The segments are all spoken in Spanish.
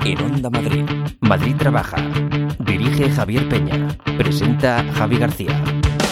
en Onda Madrid. Madrid Trabaja. Dirige Javier Peña. Presenta Javi García.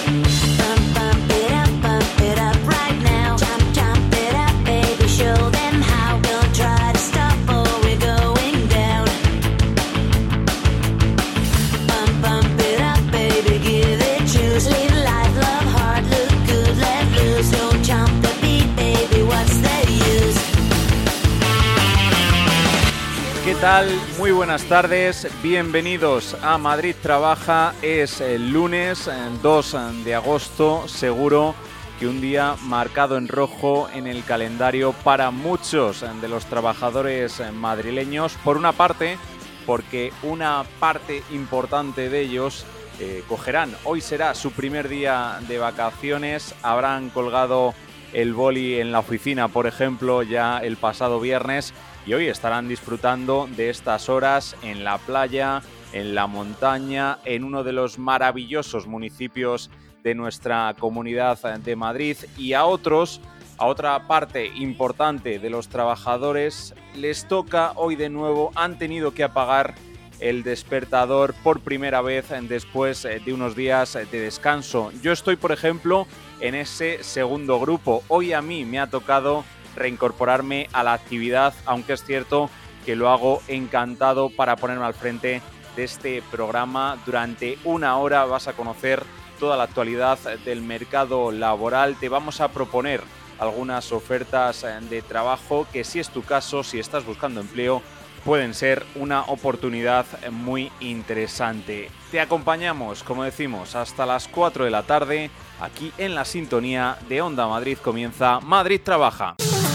¿Qué tal? Muy buenas tardes, bienvenidos a Madrid Trabaja. Es el lunes 2 de agosto, seguro que un día marcado en rojo en el calendario para muchos de los trabajadores madrileños. Por una parte, porque una parte importante de ellos cogerán, hoy será su primer día de vacaciones, habrán colgado el boli en la oficina, por ejemplo, ya el pasado viernes, y hoy estarán disfrutando de estas horas en la playa, en la montaña, en uno de los maravillosos municipios de nuestra Comunidad de Madrid. Y a otros, a otra parte importante de los trabajadores, les toca hoy de nuevo, han tenido que apagar el despertador por primera vez después de unos días de descanso. Yo estoy, por ejemplo, en ese segundo grupo. Hoy a mí me ha tocado reincorporarme a la actividad, aunque es cierto que lo hago encantado para ponerme al frente de este programa. Durante una hora vas a conocer toda la actualidad del mercado laboral. Te vamos a proponer algunas ofertas de trabajo que, si es tu caso, si estás buscando empleo, pueden ser una oportunidad muy interesante. Te acompañamos, como decimos, hasta las 4 de la tarde. Aquí en la sintonía de Onda Madrid comienza Madrid Trabaja.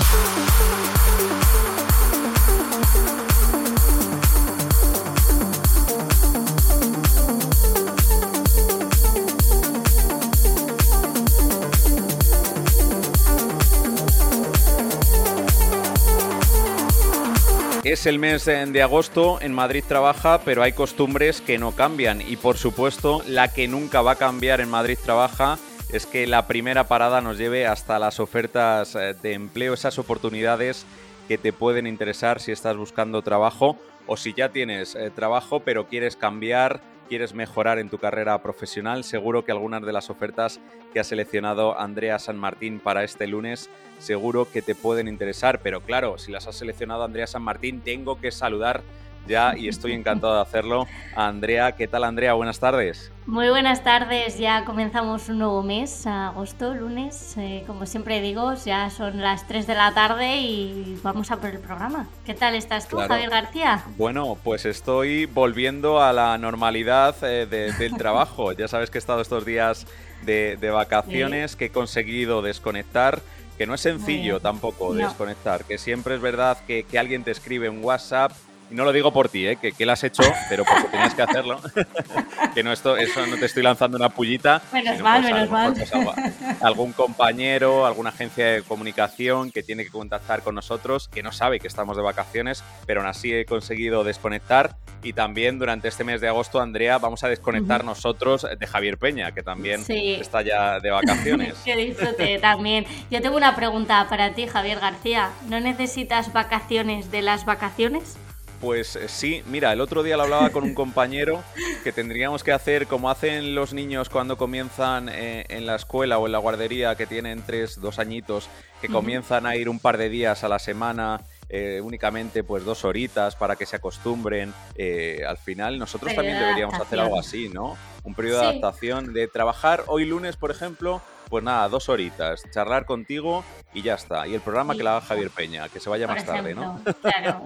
Es el mes de agosto, en Madrid Trabaja, pero hay costumbres que no cambian y, por supuesto, la que nunca va a cambiar en Madrid Trabaja es que la primera parada nos lleve hasta las ofertas de empleo, esas oportunidades que te pueden interesar si estás buscando trabajo o si ya tienes trabajo pero quieres cambiar, quieres mejorar en tu carrera profesional. Seguro que algunas de las ofertas que ha seleccionado Andrea San Martín para este lunes seguro que te pueden interesar, pero claro, si las ha seleccionado Andrea San Martín, tengo que saludar ya, y estoy encantado de hacerlo, a Andrea. ¿Qué tal, Andrea? Buenas tardes. Muy buenas tardes, ya comenzamos un nuevo mes, agosto, lunes, como siempre digo, ya son las 3 de la tarde y vamos a por el programa. ¿Qué tal estás tú, claro, Javier García? Bueno, pues estoy volviendo a la normalidad del trabajo. Ya sabes que he estado estos días de vacaciones, ¿sí? Que he conseguido desconectar, que no es sencillo tampoco desconectar, que siempre es verdad que alguien te escribe en WhatsApp. Y no lo digo por ti, que lo has hecho, pero porque tenías que hacerlo. Que no, eso no te estoy lanzando una pullita. Menos mal. Pues, algún compañero, alguna agencia de comunicación que tiene que contactar con nosotros, que no sabe que estamos de vacaciones, pero aún así he conseguido desconectar. Y también durante este mes de agosto, Andrea, vamos a desconectar nosotros de Javier Peña, que también está ya de vacaciones. Que disfrute también. Yo tengo una pregunta para ti, Javier García. ¿No necesitas vacaciones de las vacaciones? Pues sí, mira, el otro día lo hablaba con un compañero que tendríamos que hacer como hacen los niños cuando comienzan en la escuela o en la guardería, que tienen 2 añitos, que comienzan a ir un par de días a la semana, únicamente pues 2 horitas para que se acostumbren. Al final nosotros también deberíamos hacer algo así, ¿no? Un periodo de adaptación, de trabajar hoy lunes, por ejemplo, pues nada, 2 horitas, charlar contigo y ya está. Y el programa que lo haga Javier Peña, que se vaya más tarde, ¿no? Claro.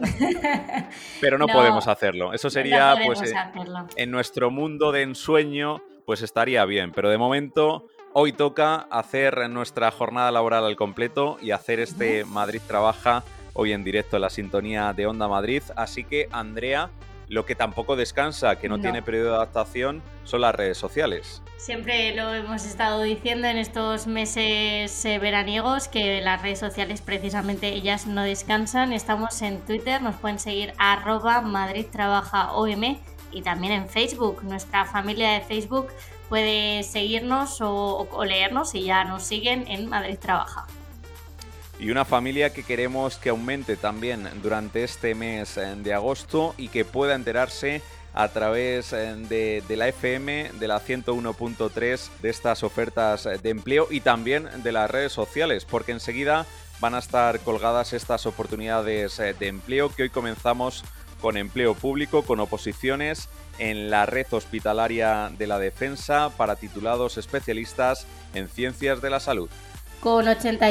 Pero no podemos hacerlo. Eso sería, pues, en nuestro mundo de ensueño, pues estaría bien. Pero de momento, hoy toca hacer nuestra jornada laboral al completo y hacer este Madrid Trabaja hoy en directo en la sintonía de Onda Madrid. Así que, Andrea, lo que tampoco descansa, que no tiene periodo de adaptación, son las redes sociales. Siempre lo hemos estado diciendo en estos meses veraniegos, que las redes sociales precisamente ellas no descansan. Estamos en Twitter, nos pueden seguir @MadridTrabajaOM y también en Facebook. Nuestra familia de Facebook puede seguirnos o leernos, y ya nos siguen en Madrid Trabaja. y una familia que queremos que aumente también durante este mes de agosto y que pueda enterarse a través de la FM, de la 101.3, de estas ofertas de empleo y también de las redes sociales, porque enseguida van a estar colgadas estas oportunidades de empleo que hoy comenzamos con empleo público, con oposiciones en la red hospitalaria de la Defensa para titulados especialistas en ciencias de la salud. Con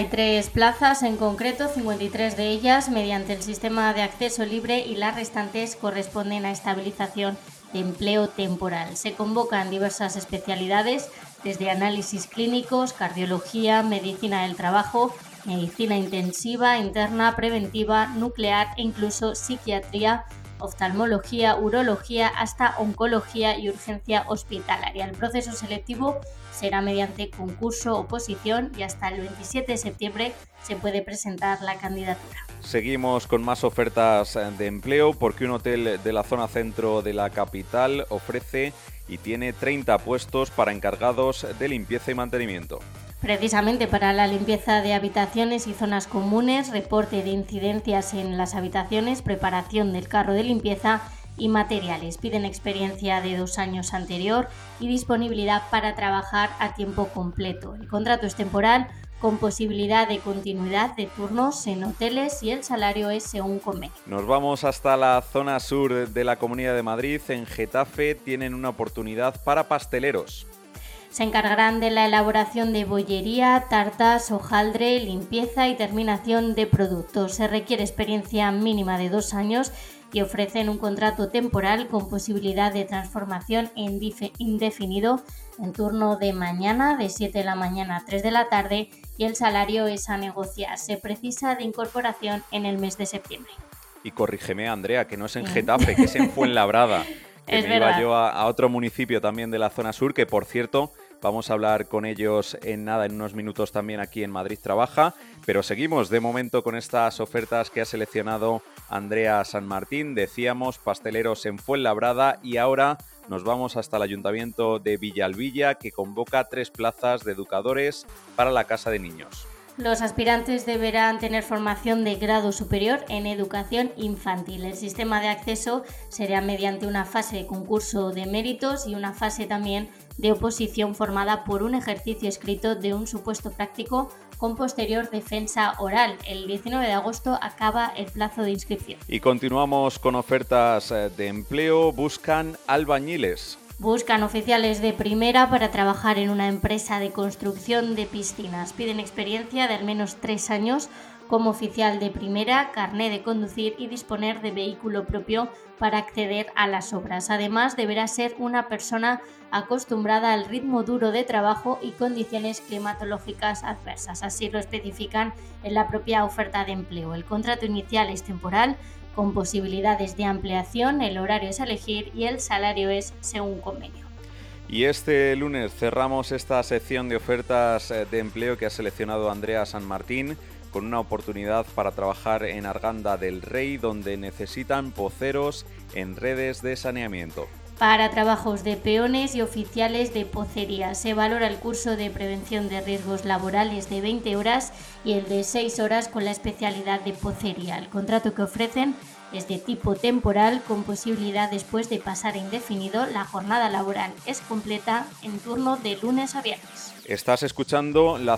83 plazas, en concreto 53 de ellas mediante el sistema de acceso libre y las restantes corresponden a estabilización de empleo temporal. Se convocan diversas especialidades, desde análisis clínicos, cardiología, medicina del trabajo, medicina intensiva, interna, preventiva, nuclear e incluso psiquiatría, oftalmología, urología, hasta oncología y urgencia hospitalaria. El proceso selectivo será mediante concurso, oposición y hasta el 27 de septiembre se puede presentar la candidatura. Seguimos con más ofertas de empleo porque un hotel de la zona centro de la capital ofrece y tiene 30 puestos para encargados de limpieza y mantenimiento. Precisamente para la limpieza de habitaciones y zonas comunes, reporte de incidencias en las habitaciones, preparación del carro de limpieza y materiales. Piden experiencia de 2 años anterior y disponibilidad para trabajar a tiempo completo. El contrato es temporal, con posibilidad de continuidad de turnos en hoteles y el salario es según convenio. Nos vamos hasta la zona sur de la Comunidad de Madrid. En Getafe tienen una oportunidad para pasteleros. Se encargarán de la elaboración de bollería, tartas, hojaldre, limpieza y terminación de productos. Se requiere experiencia mínima de 2 años y ofrecen un contrato temporal con posibilidad de transformación en indefinido en turno de mañana de 7 de la mañana a 3 de la tarde y el salario es a negociar. Se precisa de incorporación en el mes de septiembre. Y corrígeme, Andrea, que no es en Getafe, que es en Fuenlabrada. Que me iba yo a otro municipio también de la zona sur, que por cierto vamos a hablar con ellos en unos minutos también aquí en Madrid Trabaja, pero seguimos de momento con estas ofertas que ha seleccionado Andrea San Martín. Decíamos pasteleros en Fuenlabrada y ahora nos vamos hasta el Ayuntamiento de Villalbilla, que convoca 3 plazas de educadores para la Casa de Niños. Los aspirantes deberán tener formación de grado superior en educación infantil. El sistema de acceso será mediante una fase de concurso de méritos y una fase también de oposición formada por un ejercicio escrito de un supuesto práctico con posterior defensa oral. El 19 de agosto acaba el plazo de inscripción. Y continuamos con ofertas de empleo. Buscan albañiles. Buscan oficiales de primera para trabajar en una empresa de construcción de piscinas. Piden experiencia de al menos 3 años como oficial de primera, carné de conducir y disponer de vehículo propio para acceder a las obras. Además, deberá ser una persona acostumbrada al ritmo duro de trabajo y condiciones climatológicas adversas. Así lo especifican en la propia oferta de empleo. El contrato inicial es temporal, con posibilidades de ampliación, el horario es a elegir y el salario es según convenio. Y este lunes cerramos esta sección de ofertas de empleo que ha seleccionado Andrea San Martín con una oportunidad para trabajar en Arganda del Rey, donde necesitan poceros en redes de saneamiento. Para trabajos de peones y oficiales de pocería se valora el curso de prevención de riesgos laborales de 20 horas y el de 6 horas con la especialidad de pocería. El contrato que ofrecen es de tipo temporal con posibilidad después de pasar a indefinido. La jornada laboral es completa en turno de lunes a viernes. Estás escuchando la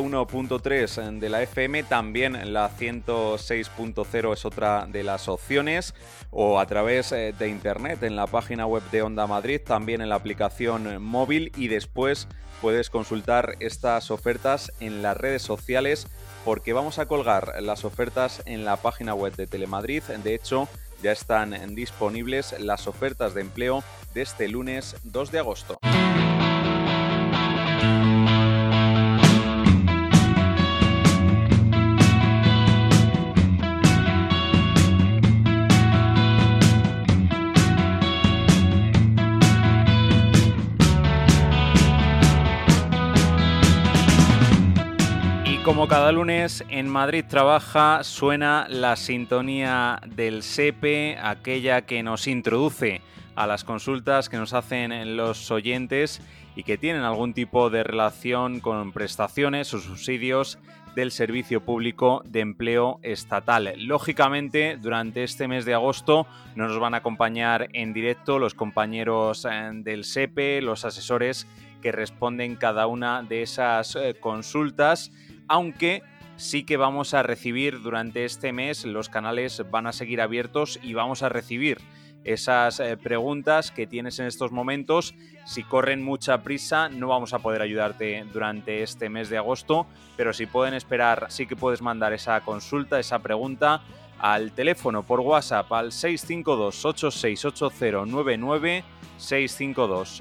101.3 de la FM, también la 106.0 es otra de las opciones, o a través de internet en la página web de Onda Madrid, también en la aplicación móvil, y después puedes consultar estas ofertas en las redes sociales porque vamos a colgar las ofertas en la página web de Telemadrid. De hecho, ya están disponibles las ofertas de empleo de este lunes 2 de agosto. Como cada lunes en Madrid Trabaja suena la sintonía del SEPE, aquella que nos introduce a las consultas que nos hacen los oyentes y que tienen algún tipo de relación con prestaciones o subsidios del Servicio Público de Empleo Estatal. Lógicamente, durante este mes de agosto no nos van a acompañar en directo los compañeros del SEPE, los asesores que responden cada una de esas consultas, aunque sí que vamos a recibir durante este mes, los canales van a seguir abiertos y vamos a recibir esas preguntas que tienes en estos momentos. Si corren mucha prisa, no vamos a poder ayudarte durante este mes de agosto, pero si pueden esperar, sí que puedes mandar esa consulta, esa pregunta al teléfono por WhatsApp al 652 868099, 652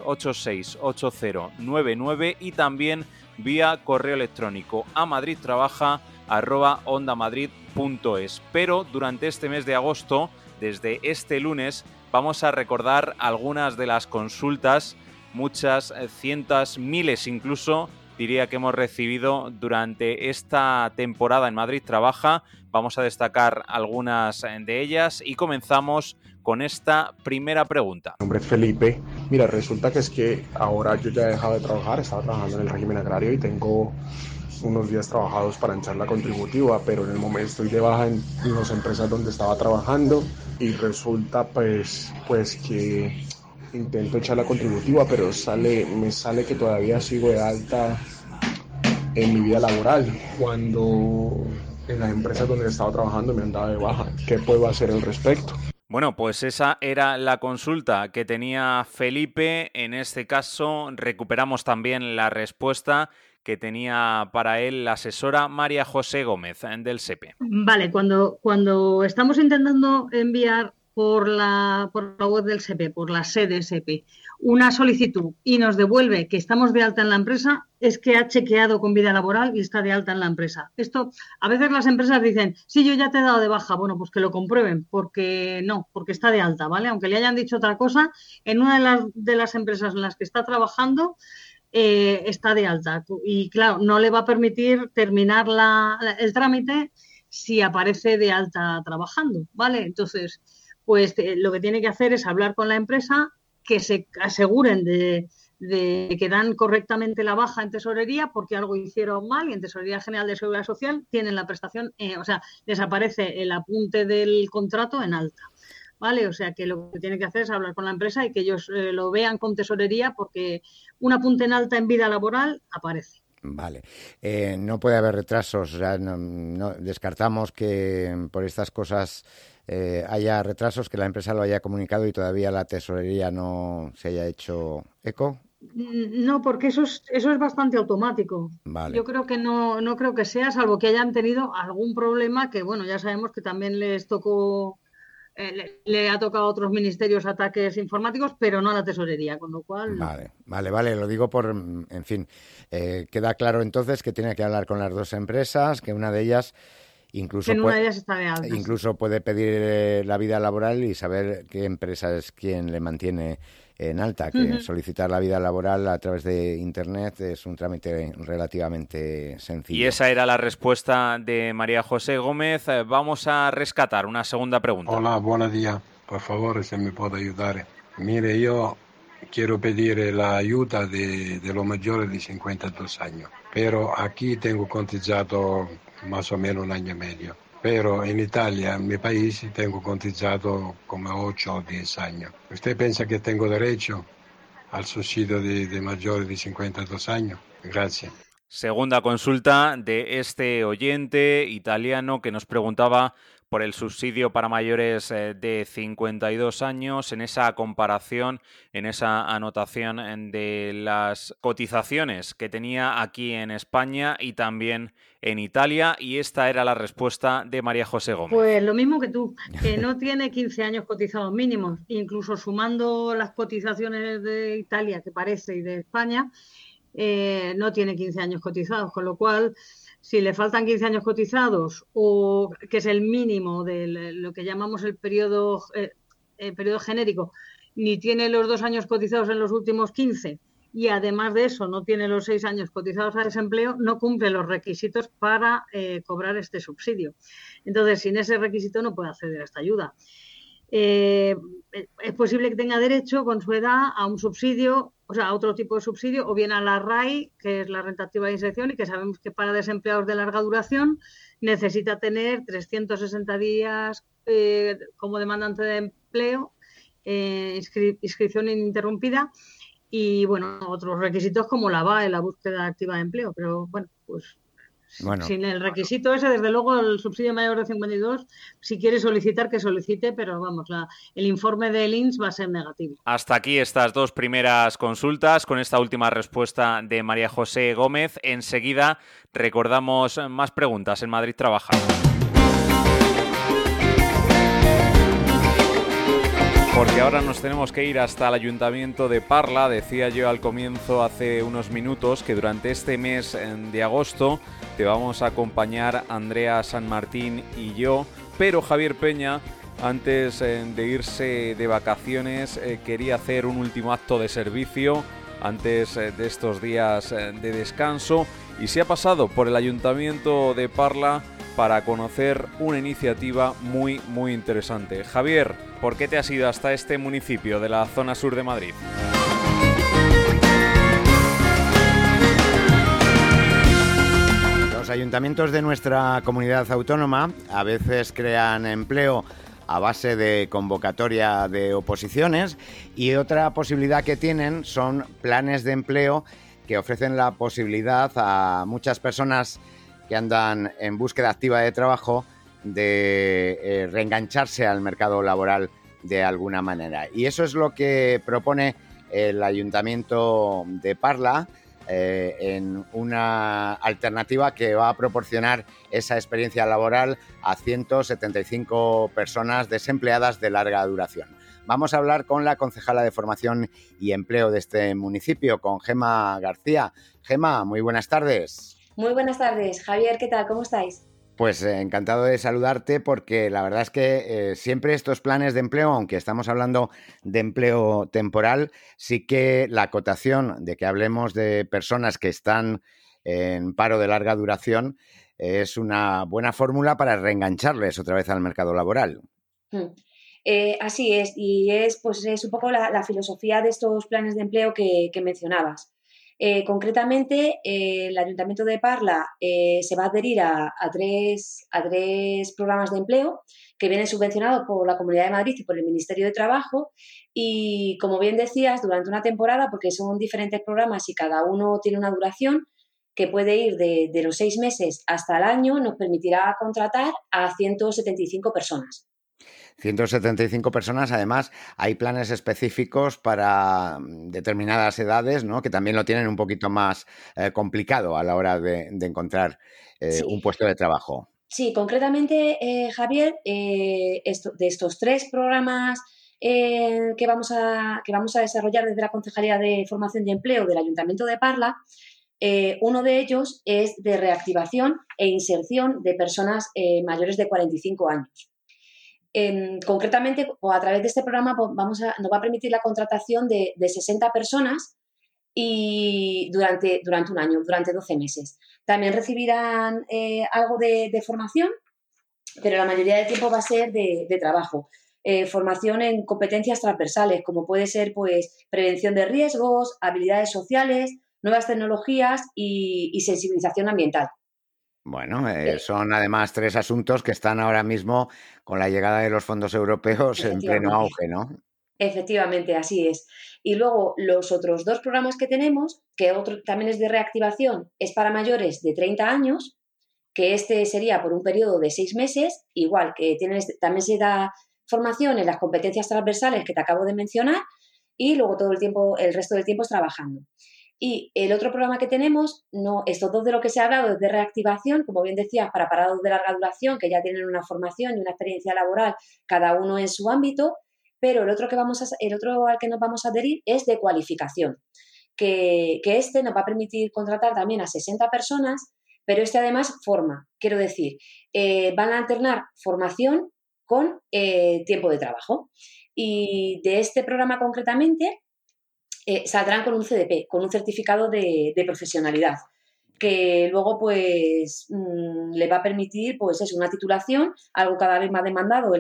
868099 y también vía correo electrónico a madridtrabaja@ondamadrid.es. Pero durante este mes de agosto, desde este lunes, vamos a recordar algunas de las consultas, muchas, cientos, miles incluso, diría que hemos recibido durante esta temporada en Madrid Trabaja. Vamos a destacar algunas de ellas y comenzamos con esta primera pregunta. Mi nombre es Felipe. Mira, resulta que es que ahora yo ya he dejado de trabajar, estaba trabajando en el régimen agrario y tengo unos días trabajados para echar la contributiva, pero en el momento estoy de baja en las empresas donde estaba trabajando y resulta pues que intento echar la contributiva, pero me sale que todavía sigo de alta en mi vida laboral, cuando en las empresas donde estaba trabajando me han dado de baja. ¿Qué puedo hacer al respecto? Bueno, pues esa era la consulta que tenía Felipe. En este caso recuperamos también la respuesta que tenía para él la asesora María José Gómez del SEPE. Vale, cuando estamos intentando enviar por la web del SEPE, por la sede SEPE, una solicitud y nos devuelve que estamos de alta en la empresa, es que ha chequeado con vida laboral y está de alta en la empresa. Esto, a veces las empresas dicen, sí, yo ya te he dado de baja. Bueno, pues que lo comprueben, porque está de alta, ¿vale? Aunque le hayan dicho otra cosa, en una de las empresas en las que está trabajando, está de alta. Y claro, no le va a permitir terminar el trámite si aparece de alta trabajando, ¿vale? Entonces, pues lo que tiene que hacer es hablar con la empresa, que se aseguren de que dan correctamente la baja en tesorería porque algo hicieron mal, y en Tesorería General de Seguridad Social tienen la prestación, les aparece el apunte del contrato en alta, ¿vale? O sea que lo que tiene que hacer es hablar con la empresa y que ellos lo vean con tesorería, porque un apunte en alta en vida laboral aparece. Vale. No puede haber retrasos, o sea, no descartamos que por estas cosas haya retrasos, que la empresa lo haya comunicado y todavía la tesorería no se haya hecho eco. No, porque eso es bastante automático. Vale. Yo creo que no creo que sea, salvo que hayan tenido algún problema, que bueno, ya sabemos que también les tocó, le ha tocado a otros ministerios ataques informáticos, pero no a la tesorería, con lo cual... Vale, lo digo por, en fin, queda claro entonces que tiene que hablar con las dos empresas, que una de ellas incluso está de alta. Incluso puede pedir la vida laboral y saber qué empresa es quien le mantiene en alta, que solicitar la vida laboral a través de Internet es un trámite relativamente sencillo. Y esa era la respuesta de María José Gómez. Vamos a rescatar una segunda pregunta. Hola, buenos días. Por favor, se me puede ayudar. Mire, yo quiero pedir la ayuda de los mayores de 52 años, pero aquí tengo cotizado más o menos un año y medio. Pero en Italia, en mi país, tengo cotizado como 8 o 10 años. ¿Usted piensa que tengo derecho al subsidio de mayores de 52 años? Gracias. Segunda consulta de este oyente italiano que nos preguntaba por el subsidio para mayores de 52 años, en esa comparación, en esa anotación de las cotizaciones que tenía aquí en España y también en Italia, y esta era la respuesta de María José Gómez. Pues lo mismo que tú, que no tiene 15 años cotizados mínimos, incluso sumando las cotizaciones de Italia, que parece, y de España, no tiene 15 años cotizados, con lo cual, si le faltan 15 años cotizados, o que es el mínimo de lo que llamamos el periodo genérico, ni tiene los 2 años cotizados en los últimos 15, y además de eso no tiene los 6 años cotizados a desempleo, no cumple los requisitos para cobrar este subsidio. Entonces, sin ese requisito no puede acceder a esta ayuda. es posible que tenga derecho con su edad a un subsidio, o sea, a otro tipo de subsidio, o bien a la RAI, que es la renta activa de inserción, y que sabemos que para desempleados de larga duración necesita tener 360 días como demandante de empleo, inscripción ininterrumpida, y bueno, otros requisitos como la BAE, la búsqueda activa de empleo. Pero bueno, pues Bueno, sin el requisito ese, desde luego, el subsidio mayor de 52, si quiere solicitar, que solicite, pero vamos, el informe del INS va a ser negativo. Hasta aquí estas dos primeras consultas con esta última respuesta de María José Gómez. Enseguida recordamos más preguntas en Madrid Trabaja. Porque ahora nos tenemos que ir hasta el Ayuntamiento de Parla. Decía yo al comienzo, hace unos minutos, que durante este mes de agosto te vamos a acompañar Andrea San Martín y yo, pero Javier Peña, antes de irse de vacaciones, quería hacer un último acto de servicio antes de estos días de descanso y se ha pasado por el Ayuntamiento de Parla para conocer una iniciativa muy interesante. Javier, ¿por qué te has ido hasta este municipio de la zona sur de Madrid? Los ayuntamientos de nuestra comunidad autónoma a veces crean empleo a base de convocatoria de oposiciones y otra posibilidad que tienen son planes de empleo que ofrecen la posibilidad a muchas personas que andan en búsqueda activa de trabajo de reengancharse al mercado laboral de alguna manera. Y eso es lo que propone el Ayuntamiento de Parla en una alternativa que va a proporcionar esa experiencia laboral a 175 personas desempleadas de larga duración. Vamos a hablar con la concejala de Formación y Empleo de este municipio, con Gemma García. Gemma, muy buenas tardes. Muy buenas tardes, Javier, ¿qué tal? ¿Cómo estáis? Pues encantado de saludarte porque la verdad es que siempre estos planes de empleo, aunque estamos hablando de empleo temporal, sí que la acotación de que hablemos de personas que están en paro de larga duración es una buena fórmula para reengancharles otra vez al mercado laboral. Así es, y es un poco la filosofía de estos planes de empleo que mencionabas. Concretamente, el Ayuntamiento de Parla se va a adherir a tres programas de empleo que vienen subvencionados por la Comunidad de Madrid y por el Ministerio de Trabajo y, como bien decías, durante una temporada, porque son diferentes programas y cada uno tiene una duración que puede ir de los 6 meses hasta el año, nos permitirá contratar a 175 personas. 175 personas, además hay planes específicos para determinadas edades, ¿no? Que también lo tienen un poquito más complicado a la hora de encontrar un puesto de trabajo. Sí, concretamente, Javier, de estos 3 programas que vamos a desarrollar desde la Concejalía de Formación y Empleo del Ayuntamiento de Parla, uno de ellos es de reactivación e inserción de personas mayores de 45 años. Concretamente, a través de este programa nos va a permitir la contratación de 60 personas y durante un año, durante 12 meses. También recibirán algo de formación, pero la mayoría del tiempo va a ser de trabajo. Formación en competencias transversales, como puede ser prevención de riesgos, habilidades sociales, nuevas tecnologías y sensibilización ambiental. Bueno, son además 3 asuntos que están ahora mismo con la llegada de los fondos europeos en pleno auge, ¿no? Efectivamente, así es. Y luego los otros 2 programas que tenemos, que otro también es de reactivación, es para mayores de 30 años, que este sería por un periodo de 6 meses, igual que también se da formación en las competencias transversales que te acabo de mencionar y luego el resto del tiempo es trabajando. Y el otro programa que tenemos, estos 2 de lo que se ha hablado es de reactivación, como bien decías, para parados de larga duración que ya tienen una formación y una experiencia laboral, cada uno en su ámbito, pero el otro al que nos vamos a adherir es de cualificación, que este nos va a permitir contratar también a 60 personas, pero este además forma, quiero decir, van a alternar formación con tiempo de trabajo. Y de este programa concretamente, saldrán con un CDP, con un certificado de profesionalidad. que luego pues le va a permitir pues es una titulación, algo cada vez más demandado en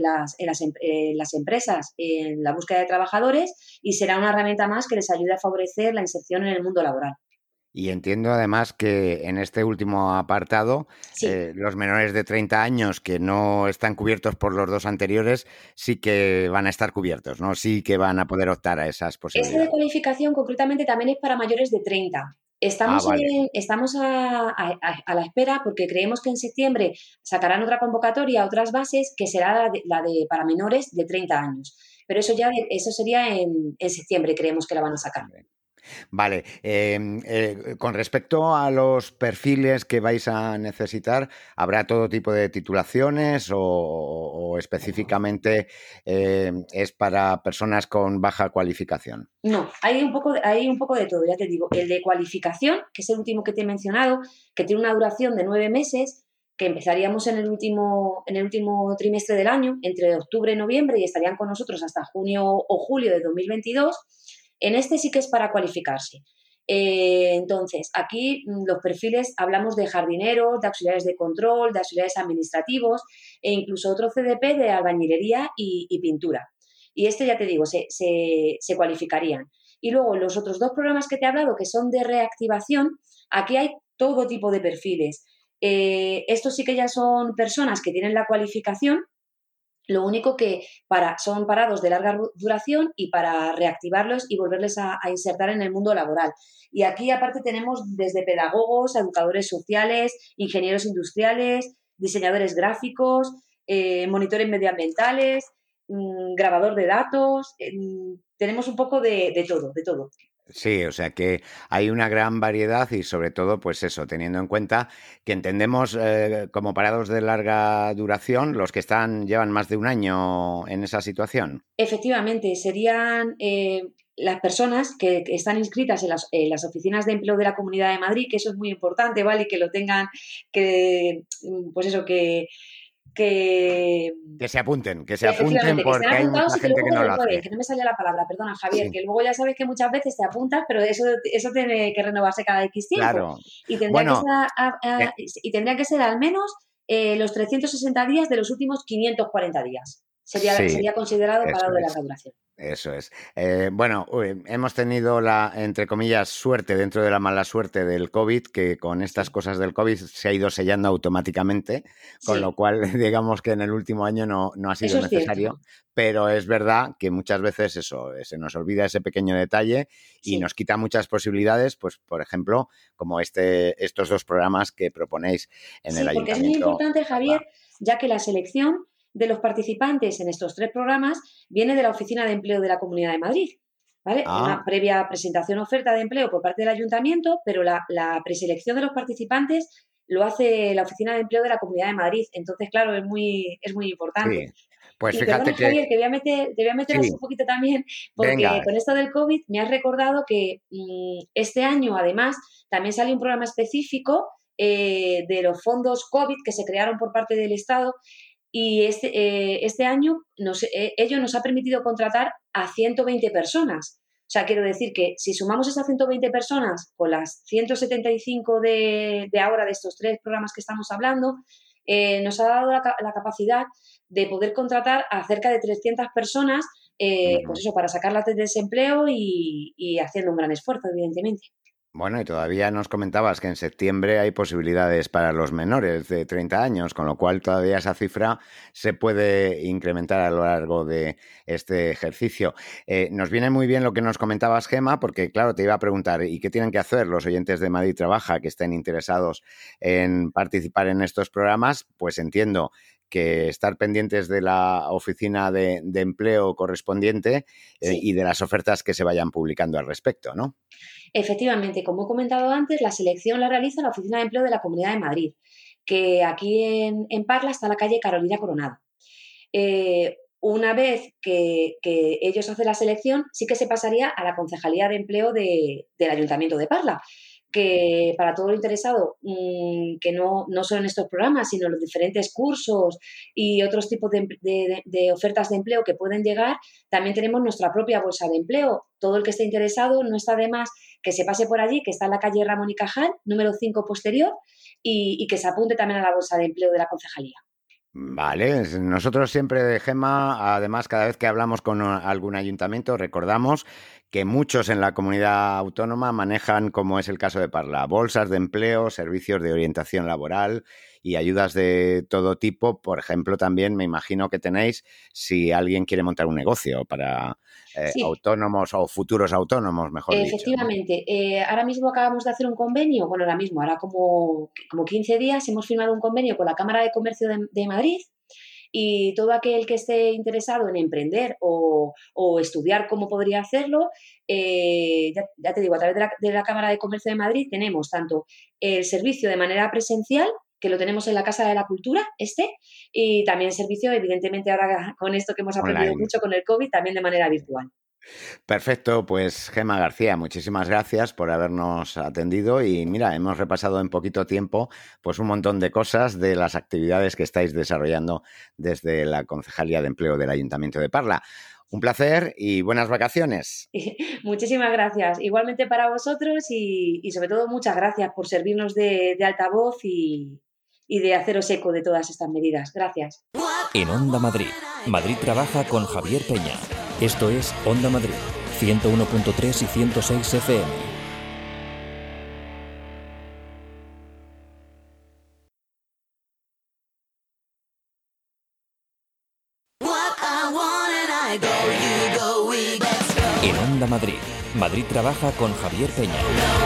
las empresas en la búsqueda de trabajadores, y será una herramienta más que les ayude a favorecer la inserción en el mundo laboral. Y entiendo además que en este último apartado, Sí. los menores de 30 años que no están cubiertos por los dos anteriores, sí que van a estar cubiertos, ¿no? Sí que van a poder optar a esas Esta de posibilidades. cualificación concretamente también es para mayores de 30. Ah, Estamos, vale. estamos a la espera porque creemos que en septiembre sacarán otra convocatoria, otras bases, que será la de para menores de 30 años. Pero eso sería en septiembre, creemos que la van a sacar. Vale, con respecto a los perfiles que vais a necesitar, ¿habrá todo tipo de titulaciones o específicamente es para personas con baja cualificación? No, hay un poco de todo, ya te digo. El de cualificación, que es el último que te he mencionado, que tiene una duración de 9 meses, que empezaríamos en el último trimestre del año, entre octubre y noviembre, y estarían con nosotros hasta junio o julio de 2022. En este sí que es para cualificarse. Entonces, aquí los perfiles hablamos de jardineros, de auxiliares de control, de auxiliares administrativos e incluso otro CDP de albañilería y pintura. Y este, ya te digo, se cualificarían. Y luego los otros dos programas que te he hablado, que son de reactivación, aquí hay todo tipo de perfiles. Estos sí que ya son personas que tienen la cualificación, lo único que son parados de larga duración, y para reactivarlos y volverles a insertar en el mundo laboral. Y aquí aparte tenemos desde pedagogos, educadores sociales, ingenieros industriales, diseñadores gráficos, monitores medioambientales, grabador de datos, tenemos un poco de todo, de todo. Sí, o sea que hay una gran variedad y sobre todo, pues eso, teniendo en cuenta que entendemos como parados de larga duración los que llevan más de un año en esa situación. Efectivamente, serían las personas que están inscritas en las oficinas de empleo de la Comunidad de Madrid, que eso es muy importante, ¿vale? Que lo tengan, pues eso, que Que se apunten efectivamente, que estén porque hay apuntados mucha y que gente que luego no lo renueven, hace. que no me salía la palabra, perdona Javier, Sí, que luego ya sabes que muchas veces te apuntas, pero eso tiene que renovarse cada X tiempo. claro. Y tendría que ser, Bueno, eh, y tendría que ser al menos los 360 días de los últimos 540 días. sí, Sería considerado eso parado de es. larga duración. Eso es. Bueno, hemos tenido la, entre comillas, suerte dentro de la mala suerte del COVID, que con estas Sí, cosas del COVID se ha ido sellando automáticamente, con lo sí, cual digamos que en el último año no ha sido eso es cierto. necesario, pero es verdad que muchas veces eso, se nos olvida ese pequeño detalle y Sí, nos quita muchas posibilidades, pues por ejemplo, como estos dos programas que proponéis en el sí, porque es muy Ayuntamiento importante, de Parla. Javier, ya que la selección de los participantes en estos tres programas viene de la Oficina de Empleo de la Comunidad de Madrid, ¿vale? Ah, Una previa presentación oferta de empleo por parte del ayuntamiento, pero la preselección de los participantes lo hace la Oficina de Empleo de la Comunidad de Madrid. Entonces, claro, es muy importante. sí. Pues Y perdona, fíjate que Javier, que te voy a meter sí, así un poquito también, porque venga, con esto del COVID me has recordado que este año, además, también sale un programa específico de los fondos COVID que se crearon por parte del Estado, y este año ello nos ha permitido contratar a 120 personas. O sea, quiero decir que si sumamos esas 120 personas con las 175 de ahora de estos tres programas que estamos hablando, nos ha dado la capacidad de poder contratar a cerca de 300 personas, pues eso, para sacarlas del desempleo y haciendo un gran esfuerzo, evidentemente. bueno, y todavía nos comentabas que en septiembre hay posibilidades para los menores de 30 años, con lo cual todavía esa cifra se puede incrementar a lo largo de este ejercicio. Nos viene muy bien lo que nos comentabas, Gema, porque claro, te iba a preguntar, ¿y qué tienen que hacer los oyentes de Madrid Trabaja que estén interesados en participar en estos programas? Pues entiendo que estar pendientes de la oficina de empleo correspondiente Sí. y de las ofertas que se vayan publicando al respecto, ¿no? Efectivamente, como he comentado antes, la selección la realiza la Oficina de Empleo de la Comunidad de Madrid, que aquí en Parla está la calle Carolina Coronado. Una vez que ellos hacen la selección, sí que se pasaría a la Concejalía de Empleo del Ayuntamiento de Parla, que para todo lo interesado, que no solo en estos programas, sino en los diferentes cursos y otros tipos de ofertas de empleo que pueden llegar, también tenemos nuestra propia bolsa de empleo. Todo el que esté interesado no está de más que se pase por allí, que está en la calle Ramón y Cajal, número 5 posterior, y que se apunte también a la bolsa de empleo de la concejalía. Vale, nosotros siempre, Gemma, además cada vez que hablamos con algún ayuntamiento, recordamos que muchos en la comunidad autónoma manejan, como es el caso de Parla, bolsas de empleo, servicios de orientación laboral y ayudas de todo tipo. Por ejemplo, también me imagino que tenéis si alguien quiere montar un negocio para Sí. autónomos o futuros autónomos, mejor dicho, ¿no? Efectivamente. Ahora mismo acabamos de hacer un convenio, bueno, ahora mismo, ahora como 15 días hemos firmado un convenio con la Cámara de Comercio de Madrid, y todo aquel que esté interesado en emprender o estudiar cómo podría hacerlo, ya te digo, a través de la Cámara de Comercio de Madrid tenemos tanto el servicio de manera presencial, que lo tenemos en la Casa de la Cultura, y también el servicio, evidentemente, ahora con esto que hemos aprendido Online. mucho con el COVID, también de manera virtual. Perfecto, pues Gemma García, muchísimas gracias por habernos atendido y mira, hemos repasado en poquito tiempo pues un montón de cosas de las actividades que estáis desarrollando desde la Concejalía de Empleo del Ayuntamiento de Parla. Un placer y buenas vacaciones. Muchísimas gracias. Igualmente para vosotros y sobre todo muchas gracias por servirnos de altavoz y de haceros eco de todas estas medidas. Gracias. En Onda Madrid, Madrid trabaja con Javier Peña. Esto es Onda Madrid, 101.3 y 106 FM. En Onda Madrid, Madrid trabaja con Javier Peña.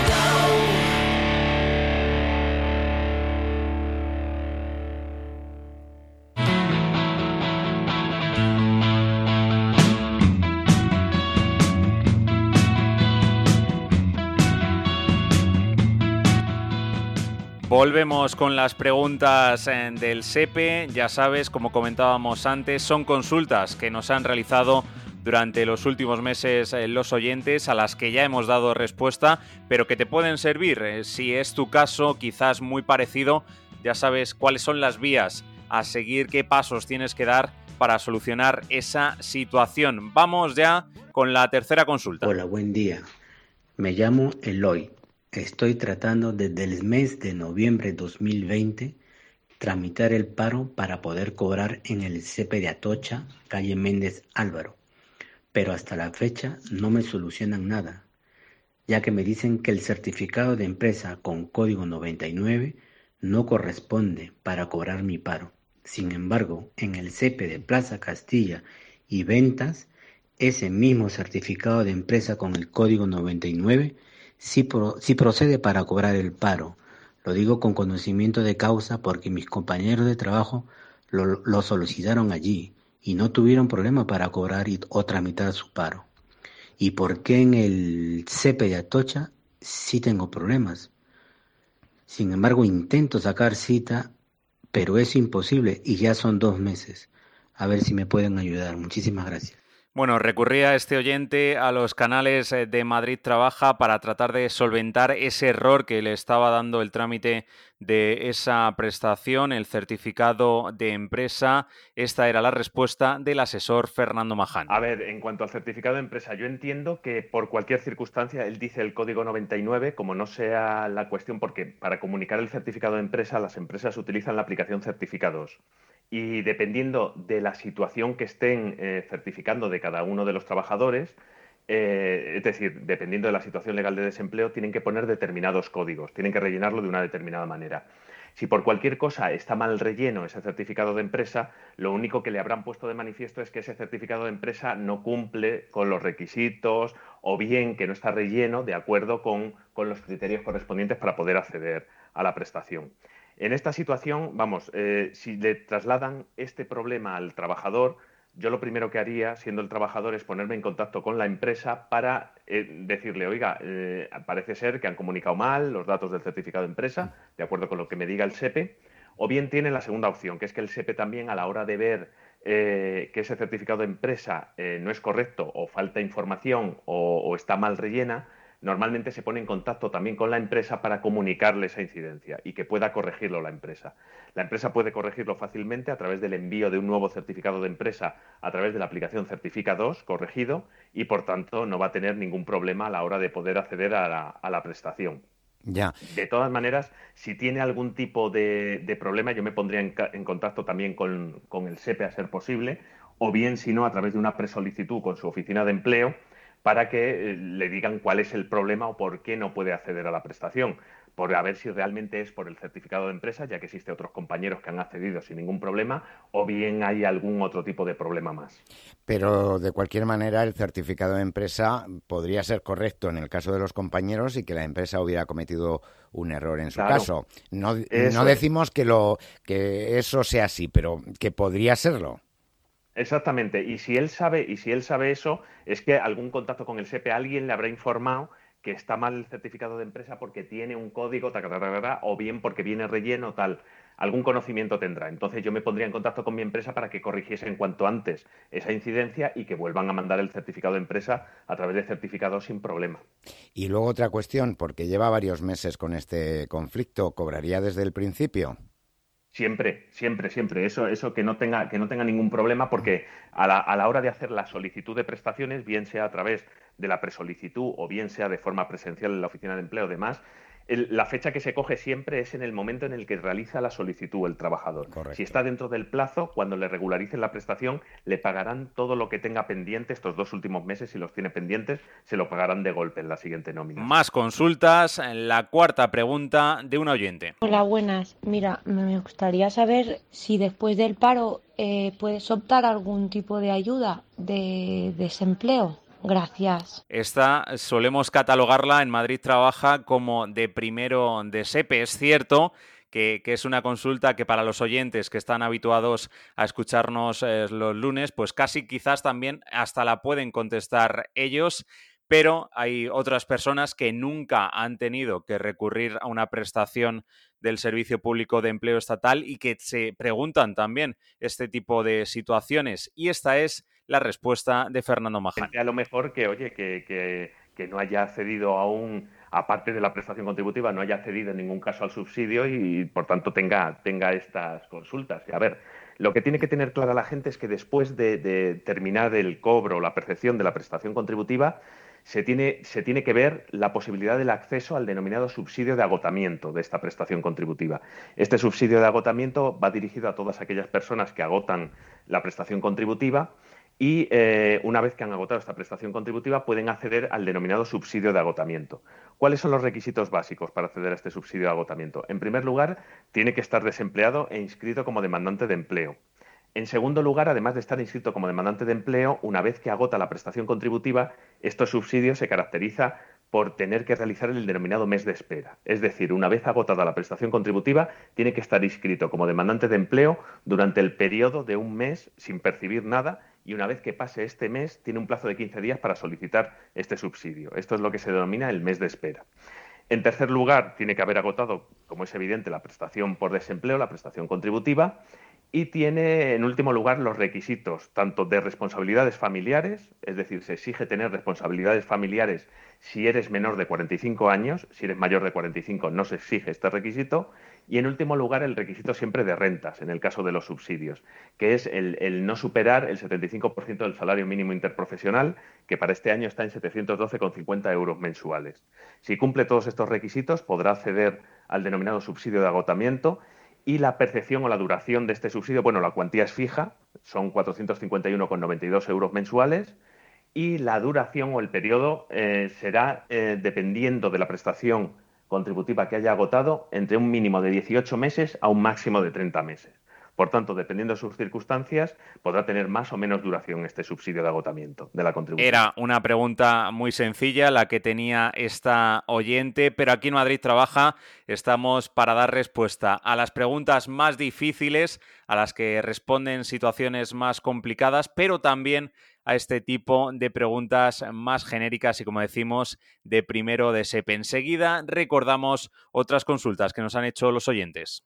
Volvemos con las preguntas del SEPE. Ya sabes, como comentábamos antes, son consultas que nos han realizado durante los últimos meses los oyentes, a las que ya hemos dado respuesta, pero que te pueden servir. Si es tu caso, quizás muy parecido, ya sabes cuáles son las vías a seguir, qué pasos tienes que dar para solucionar esa situación. Vamos ya con la tercera consulta. Hola, buen día. Me llamo Eloy. Estoy tratando desde el mes de noviembre de 2020 tramitar el paro para poder cobrar en el SEPE de Atocha, calle Méndez Álvaro. Pero hasta la fecha no me solucionan nada, ya que me dicen que el certificado de empresa con código 99 no corresponde para cobrar mi paro. Sin embargo, en el SEPE de Plaza Castilla y Ventas, ese mismo certificado de empresa con el código 99 sí procede para cobrar el paro. Lo digo con conocimiento de causa porque mis compañeros de trabajo lo solicitaron allí y no tuvieron problema para cobrar o tramitar su paro. ¿Y por qué en el SEPE de Atocha sí tengo problemas? Sin embargo, intento sacar cita, pero es imposible y ya son 2 meses. A ver si me pueden ayudar. Muchísimas gracias. Bueno, recurría este oyente a los canales de Madrid Trabaja para tratar de solventar ese error que le estaba dando el trámite de esa prestación, el certificado de empresa. Esta era la respuesta del asesor Fernando Maján. A ver, en cuanto al certificado de empresa, yo entiendo que por cualquier circunstancia él dice el código 99, como no sea la cuestión, porque para comunicar el certificado de empresa las empresas utilizan la aplicación Certificados. Y dependiendo de la situación que estén certificando de cada uno de los trabajadores, es decir, dependiendo de la situación legal de desempleo, tienen que poner determinados códigos, tienen que rellenarlo de una determinada manera. Si por cualquier cosa está mal relleno ese certificado de empresa, lo único que le habrán puesto de manifiesto es que ese certificado de empresa no cumple con los requisitos o bien que no está relleno de acuerdo con los criterios correspondientes para poder acceder a la prestación. En esta situación, si le trasladan este problema al trabajador, yo lo primero que haría, siendo el trabajador, es ponerme en contacto con la empresa para decirle, oiga, parece ser que han comunicado mal los datos del certificado de empresa, de acuerdo con lo que me diga el SEPE, o bien tiene la segunda opción, que es que el SEPE también, a la hora de ver que ese certificado de empresa no es correcto o falta información o está mal rellena, normalmente se pone en contacto también con la empresa para comunicarle esa incidencia y que pueda corregirlo la empresa. La empresa puede corregirlo fácilmente a través del envío de un nuevo certificado de empresa a través de la aplicación Certifica 2 corregido y, por tanto, no va a tener ningún problema a la hora de poder acceder a la prestación. Ya. De todas maneras, si tiene algún tipo de problema, yo me pondría en contacto también con el SEPE a ser posible, o bien, si no, a través de una presolicitud con su oficina de empleo para que le digan cuál es el problema o por qué no puede acceder a la prestación, por a ver si realmente es por el certificado de empresa, ya que existen otros compañeros que han accedido sin ningún problema, o bien hay algún otro tipo de problema más. Pero, de cualquier manera, el certificado de empresa podría ser correcto en el caso de los compañeros y que la empresa hubiera cometido un error en su caso. No decimos que eso sea así, pero que podría serlo. Exactamente. Y si él sabe eso, es que algún contacto con el SEPE, alguien le habrá informado que está mal el certificado de empresa porque tiene un código, o bien porque viene relleno, tal. Algún conocimiento tendrá. Entonces yo me pondría en contacto con mi empresa para que corrigiese en cuanto antes esa incidencia y que vuelvan a mandar el certificado de empresa a través de certificados sin problema. Y luego otra cuestión, porque lleva varios meses con este conflicto, ¿cobraría desde el principio? Siempre. Eso que no tenga ningún problema, porque a la hora de hacer la solicitud de prestaciones, bien sea a través de la presolicitud o bien sea de forma presencial en la oficina de empleo o demás, la fecha que se coge siempre es en el momento en el que realiza la solicitud el trabajador. Correcto. Si está dentro del plazo, cuando le regularicen la prestación, le pagarán todo lo que tenga pendiente estos 2 últimos meses. Si los tiene pendientes, se lo pagarán de golpe en la siguiente nómina. Más consultas. La cuarta pregunta de un oyente. Hola, buenas. Mira, me gustaría saber si después del paro puedes optar a algún tipo de ayuda de desempleo. Gracias. Esta solemos catalogarla en Madrid Trabaja como de primero de SEPE. Es cierto que es una consulta que para los oyentes que están habituados a escucharnos los lunes, pues casi quizás también hasta la pueden contestar ellos, pero hay otras personas que nunca han tenido que recurrir a una prestación del Servicio Público de Empleo Estatal y que se preguntan también este tipo de situaciones. Y esta es la respuesta de Fernando Maján. A lo mejor que no haya accedido aún, aparte de la prestación contributiva, no haya accedido en ningún caso al subsidio y por tanto tenga estas consultas. A ver, lo que tiene que tener clara la gente es que después de terminar el cobro o la percepción de la prestación contributiva, se tiene que ver la posibilidad del acceso al denominado subsidio de agotamiento de esta prestación contributiva. Este subsidio de agotamiento va dirigido a todas aquellas personas que agotan la prestación contributiva y una vez que han agotado esta prestación contributiva pueden acceder al denominado subsidio de agotamiento. ¿Cuáles son los requisitos básicos para acceder a este subsidio de agotamiento? En primer lugar, tiene que estar desempleado e inscrito como demandante de empleo. En segundo lugar, además de estar inscrito como demandante de empleo, una vez que agota la prestación contributiva, estos subsidios se caracteriza por tener que realizar el denominado mes de espera. Es decir, una vez agotada la prestación contributiva, tiene que estar inscrito como demandante de empleo durante el periodo de un mes sin percibir nada y una vez que pase este mes, tiene un plazo de 15 días para solicitar este subsidio. Esto es lo que se denomina el mes de espera. En tercer lugar, tiene que haber agotado, como es evidente, la prestación por desempleo, la prestación contributiva. Y tiene, en último lugar, los requisitos tanto de responsabilidades familiares, es decir, se exige tener responsabilidades familiares si eres menor de 45 años, si eres mayor de 45 no se exige este requisito, y en último lugar el requisito siempre de rentas, en el caso de los subsidios, que es el no superar el 75% del salario mínimo interprofesional, que para este año está en 712,50 euros mensuales. Si cumple todos estos requisitos, podrá acceder al denominado subsidio de agotamiento. Y la percepción o la duración de este subsidio, bueno, la cuantía es fija, son 451,92 euros mensuales, y la duración o el periodo será, dependiendo de la prestación contributiva que haya agotado, entre un mínimo de 18 meses a un máximo de 30 meses. Por tanto, dependiendo de sus circunstancias, podrá tener más o menos duración este subsidio de agotamiento de la contribución. Era una pregunta muy sencilla la que tenía esta oyente, pero aquí en Madrid Trabaja estamos para dar respuesta a las preguntas más difíciles, a las que responden situaciones más complicadas, pero también a este tipo de preguntas más genéricas y, como decimos, de primero de SEPE. Enseguida recordamos otras consultas que nos han hecho los oyentes.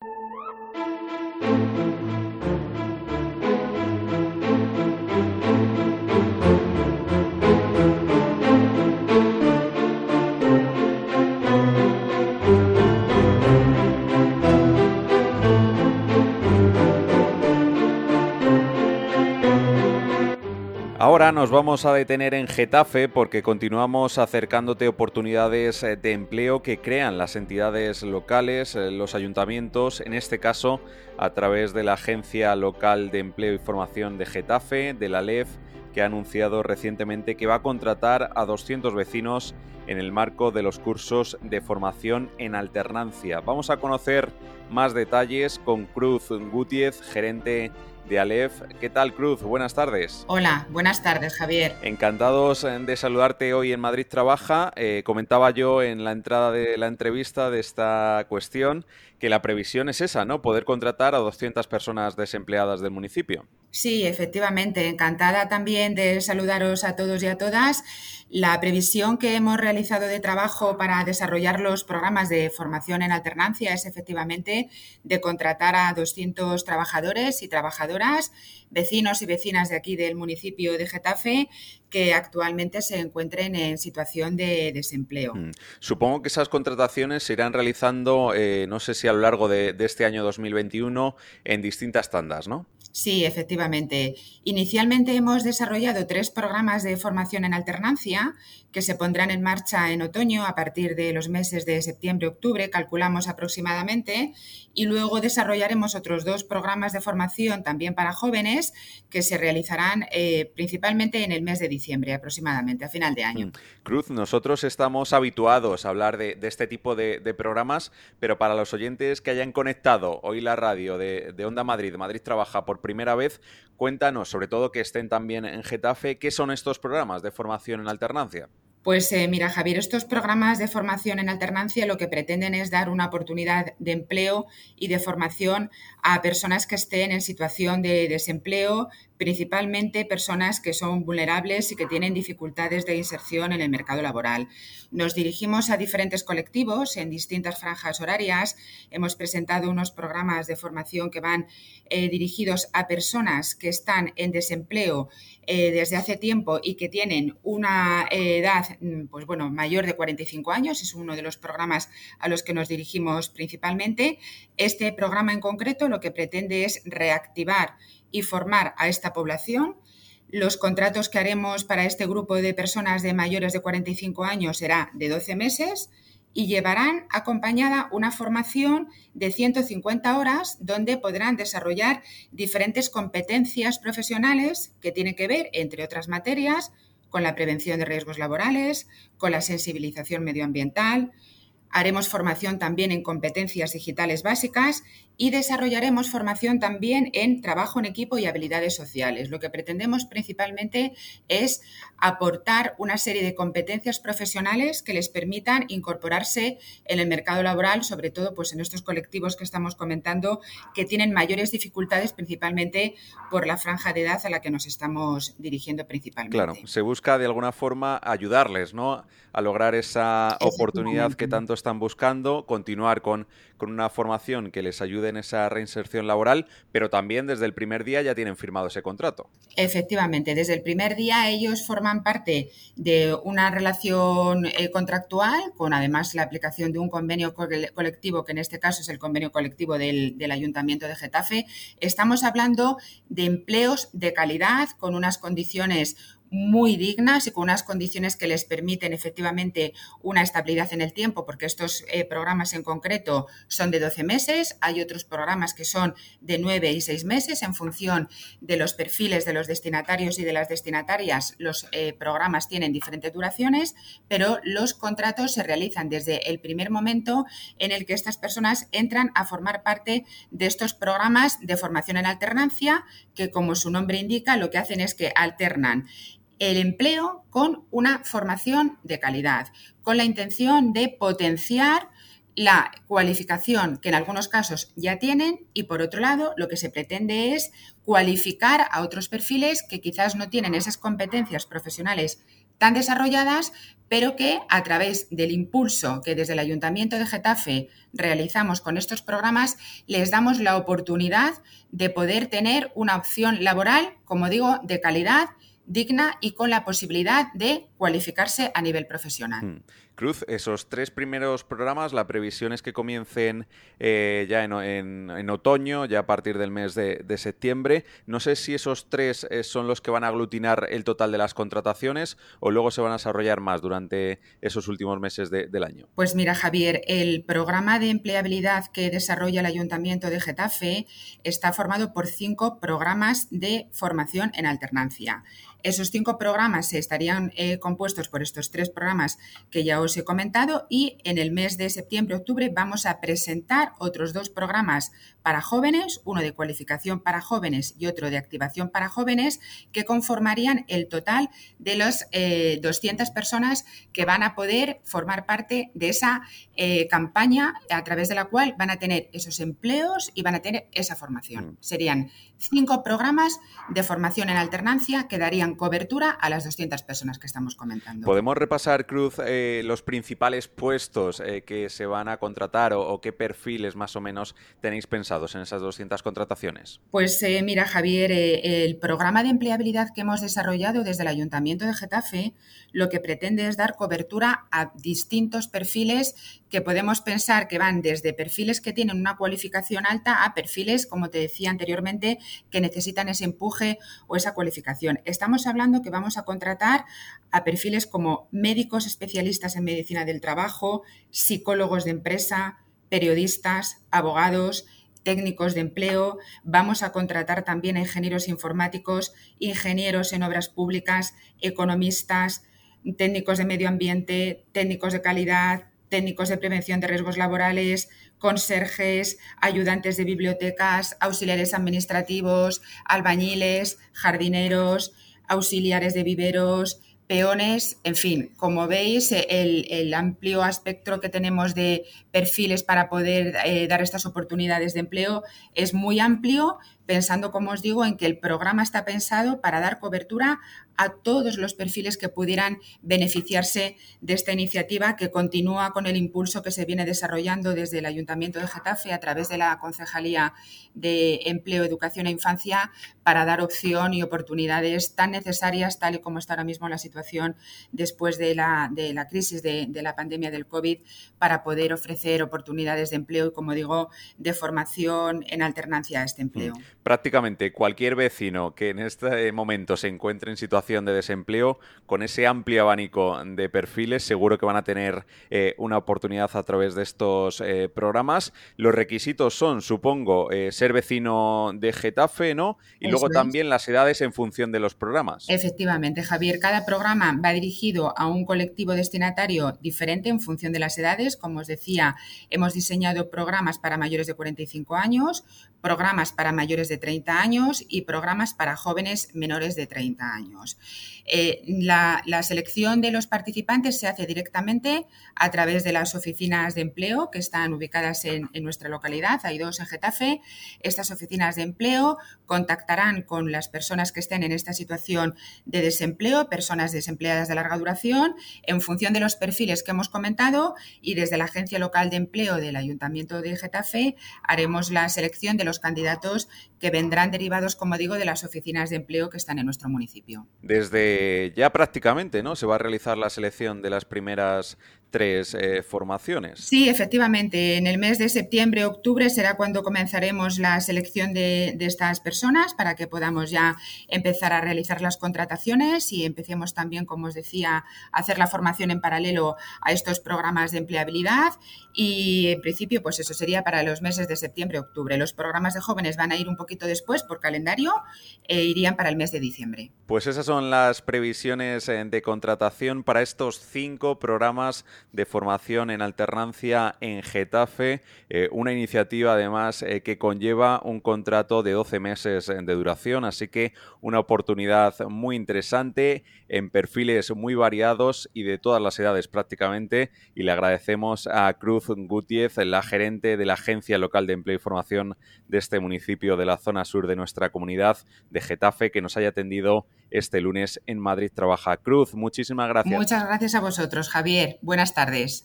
nos vamos a detener en Getafe porque continuamos acercándote oportunidades de empleo que crean las entidades locales, los ayuntamientos, en este caso a través de la Agencia Local de Empleo y Formación de Getafe, de la ALEF, que ha anunciado recientemente que va a contratar a 200 vecinos en el marco de los cursos de formación en alternancia. Vamos a conocer más detalles con Cruz Gutiérrez, gerente de ALEF. ¿Qué tal, Cruz? Buenas tardes. Hola, buenas tardes, Javier. Encantados de saludarte hoy en Madrid Trabaja. Comentaba yo en la entrada de la entrevista de esta cuestión que la previsión es esa, ¿no? Poder contratar a 200 personas desempleadas del municipio. Sí, efectivamente. Encantada también de saludaros a todos y a todas. La previsión que hemos realizado de trabajo para desarrollar los programas de formación en alternancia es efectivamente de contratar a 200 trabajadores y trabajadoras, vecinos y vecinas de aquí del municipio de Getafe, que actualmente se encuentren en situación de desempleo. Supongo que esas contrataciones se irán realizando, no sé si a lo largo de este año 2021, en distintas tandas, ¿no? Sí, efectivamente. Inicialmente hemos desarrollado 3 programas de formación en alternancia que se pondrán en marcha en otoño a partir de los meses de septiembre-octubre, calculamos aproximadamente, y luego desarrollaremos otros 2 programas de formación también para jóvenes que se realizarán principalmente en el mes de diciembre aproximadamente, a final de año. Cruz, nosotros estamos habituados a hablar de este tipo de programas, pero para los oyentes que hayan conectado hoy la radio de Onda Madrid, Madrid Trabaja por primera vez, cuéntanos, sobre todo que estén también en Getafe, ¿qué son estos programas de formación en alternancia? Pues mira, Javier, estos programas de formación en alternancia lo que pretenden es dar una oportunidad de empleo y de formación a personas que estén en situación de desempleo, principalmente personas que son vulnerables y que tienen dificultades de inserción en el mercado laboral. Nos dirigimos a diferentes colectivos en distintas franjas horarias. Hemos presentado unos programas de formación que van dirigidos a personas que están en desempleo desde hace tiempo y que tienen una edad pues bueno, mayor de 45 años. Es uno de los programas a los que nos dirigimos principalmente. Este programa en concreto lo que pretende es reactivar y formar a esta población. Los contratos que haremos para este grupo de personas de mayores de 45 años será de 12 meses y llevarán acompañada una formación de 150 horas donde podrán desarrollar diferentes competencias profesionales que tienen que ver, entre otras materias, con la prevención de riesgos laborales, con la sensibilización medioambiental. Haremos formación también en competencias digitales básicas y desarrollaremos formación también en trabajo en equipo y habilidades sociales. Lo que pretendemos principalmente es aportar una serie de competencias profesionales que les permitan incorporarse en el mercado laboral, sobre todo pues, en estos colectivos que estamos comentando que tienen mayores dificultades principalmente por la franja de edad a la que nos estamos dirigiendo principalmente. Claro, se busca de alguna forma ayudarles, ¿no?, a lograr esa oportunidad que tanto están buscando, continuar con una formación que les ayude en esa reinserción laboral, pero también desde el primer día ya tienen firmado ese contrato. Efectivamente, desde el primer día ellos forman parte de una relación contractual con además la aplicación de un convenio colectivo, que en este caso es el convenio colectivo del Ayuntamiento de Getafe. Estamos hablando de empleos de calidad con unas condiciones muy dignas y con unas condiciones que les permiten efectivamente una estabilidad en el tiempo, porque estos programas en concreto son de 12 meses, hay otros programas que son de 9 y 6 meses, en función de los perfiles de los destinatarios y de las destinatarias, los programas tienen diferentes duraciones, pero los contratos se realizan desde el primer momento en el que estas personas entran a formar parte de estos programas de formación en alternancia, que como su nombre indica, lo que hacen es que alternan el empleo con una formación de calidad, con la intención de potenciar la cualificación que en algunos casos ya tienen y, por otro lado, lo que se pretende es cualificar a otros perfiles que quizás no tienen esas competencias profesionales tan desarrolladas, pero que a través del impulso que desde el Ayuntamiento de Getafe realizamos con estos programas, les damos la oportunidad de poder tener una opción laboral, como digo, de calidad, digna y con la posibilidad de cualificarse a nivel profesional. Cruz, esos 3 primeros programas, la previsión es que comiencen ya en otoño, ya a partir del mes de septiembre. No sé si esos 3 son los que van a aglutinar el total de las contrataciones o luego se van a desarrollar más durante esos últimos meses del año. Pues mira, Javier, el programa de empleabilidad que desarrolla el Ayuntamiento de Getafe está formado por 5 programas de formación en alternancia. Esos 5 programas estarían compuestos por estos 3 programas que ya os he comentado y en el mes de septiembre-octubre vamos a presentar otros 2 programas para jóvenes, uno de cualificación para jóvenes y otro de activación para jóvenes, que conformarían el total de las 200 personas que van a poder formar parte de esa campaña a través de la cual van a tener esos empleos y van a tener esa formación. Serían 5 programas de formación en alternancia que darían cobertura a las 200 personas que estamos comentando. ¿Podemos repasar, Cruz, los principales puestos que se van a contratar o qué perfiles más o menos tenéis pensados en esas 200 contrataciones? Pues mira, Javier, el programa de empleabilidad que hemos desarrollado desde el Ayuntamiento de Getafe lo que pretende es dar cobertura a distintos perfiles que podemos pensar que van desde perfiles que tienen una cualificación alta a perfiles, como te decía anteriormente, que necesitan ese empuje o esa cualificación. Estamos hablando que vamos a contratar a perfiles como médicos especialistas en medicina del trabajo, psicólogos de empresa, periodistas, abogados, técnicos de empleo. Vamos a contratar también a ingenieros informáticos, ingenieros en obras públicas, economistas, técnicos de medio ambiente, técnicos de calidad, técnicos de prevención de riesgos laborales, conserjes, ayudantes de bibliotecas, auxiliares administrativos, albañiles, jardineros, auxiliares de viveros, peones, en fin, como veis, el amplio espectro que tenemos de perfiles para poder dar estas oportunidades de empleo es muy amplio, pensando, como os digo, en que el programa está pensado para dar cobertura a todos los perfiles que pudieran beneficiarse de esta iniciativa que continúa con el impulso que se viene desarrollando desde el Ayuntamiento de Getafe a través de la Concejalía de Empleo, Educación e Infancia para dar opción y oportunidades tan necesarias tal y como está ahora mismo la situación después de la crisis de la pandemia del COVID para poder ofrecer oportunidades de empleo y, como digo, de formación en alternancia a este empleo. Prácticamente cualquier vecino que en este momento se encuentre en situación de desempleo, con ese amplio abanico de perfiles, seguro que van a tener una oportunidad a través de estos programas. Los requisitos son, supongo, ser vecino de Getafe, ¿no? Y luego también las edades en función de los programas. Efectivamente, Javier. Cada programa va dirigido a un colectivo destinatario diferente en función de las edades. Como os decía, hemos diseñado programas para mayores de 45 años, programas para mayores de 30 años y programas para jóvenes menores de 30 años. La selección de los participantes se hace directamente a través de las oficinas de empleo que están ubicadas en nuestra localidad. Hay 2 en Getafe. Estas oficinas de empleo contactarán con las personas que estén en esta situación de desempleo, personas desempleadas de larga duración, en función de los perfiles que hemos comentado, y desde la Agencia Local de Empleo del Ayuntamiento de Getafe haremos la selección de los candidatos que vendrán derivados, como digo, de las oficinas de empleo que están en nuestro municipio. Desde ya prácticamente, ¿no?, se va a realizar la selección de las primeras 3 formaciones. Sí, efectivamente. En el mes de septiembre-octubre será cuando comenzaremos la selección de estas personas para que podamos ya empezar a realizar las contrataciones y empecemos también, como os decía, a hacer la formación en paralelo a estos programas de empleabilidad y, en principio, pues eso sería para los meses de septiembre-octubre. Los programas de jóvenes van a ir un poquito después por calendario e irían para el mes de diciembre. Pues esas son las previsiones de contratación para estos 5 programas de formación en alternancia en Getafe, una iniciativa además que conlleva un contrato de 12 meses de duración, así que una oportunidad muy interesante en perfiles muy variados y de todas las edades prácticamente, y le agradecemos a Cruz Gutiérrez, la gerente de la Agencia Local de Empleo y Formación de este municipio de la zona sur de nuestra comunidad de Getafe, que nos haya atendido este lunes en Madrid Trabaja. Cruz, muchísimas gracias. Muchas gracias a vosotros, Javier. Buenas tardes.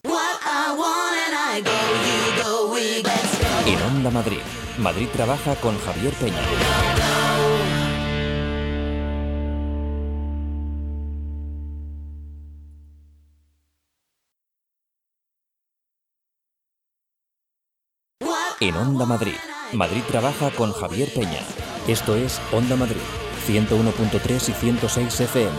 En Onda Madrid, Madrid Trabaja con Javier Peña. en Onda Madrid. Madrid trabaja con Javier Peña. Esto es Onda Madrid, 101.3 y 106 FM.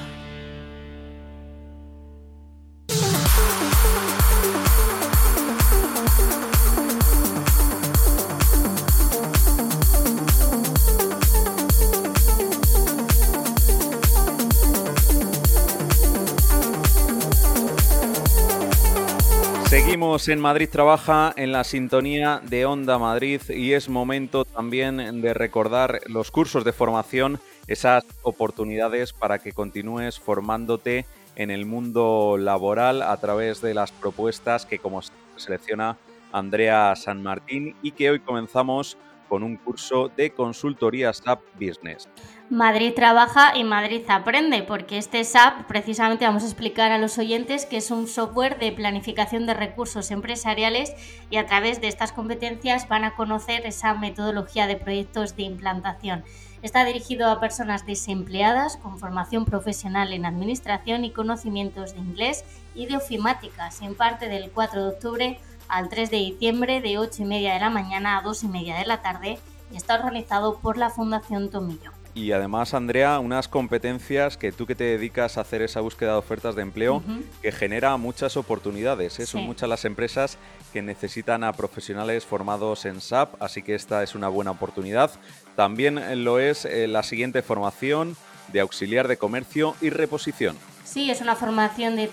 Seguimos en Madrid Trabaja, en la sintonía de Onda Madrid, y es momento también de recordar los cursos de formación, esas oportunidades para que continúes formándote en el mundo laboral a través de las propuestas que como selecciona Andrea San Martín, y que hoy comenzamos con un curso de consultoría SAP Business. Madrid Trabaja y Madrid Aprende, porque este SAP precisamente vamos a explicar a los oyentes que es un software de planificación de recursos empresariales, y a través de estas competencias van a conocer esa metodología de proyectos de implantación. Está dirigido a personas desempleadas con formación profesional en administración y conocimientos de inglés y de ofimática. Se imparte del 4 de octubre al 3 de diciembre de 8:30 de la mañana a 2:30 de la tarde y está organizado por la Fundación Tomillo. Y además, Andrea, unas competencias que tú, que te dedicas a hacer esa búsqueda de ofertas de empleo, que genera muchas oportunidades, ¿eh? Sí. Son muchas las empresas que necesitan a profesionales formados en SAP, así que esta es una buena oportunidad. También lo es la siguiente formación de auxiliar de comercio y reposición. Sí, es una formación de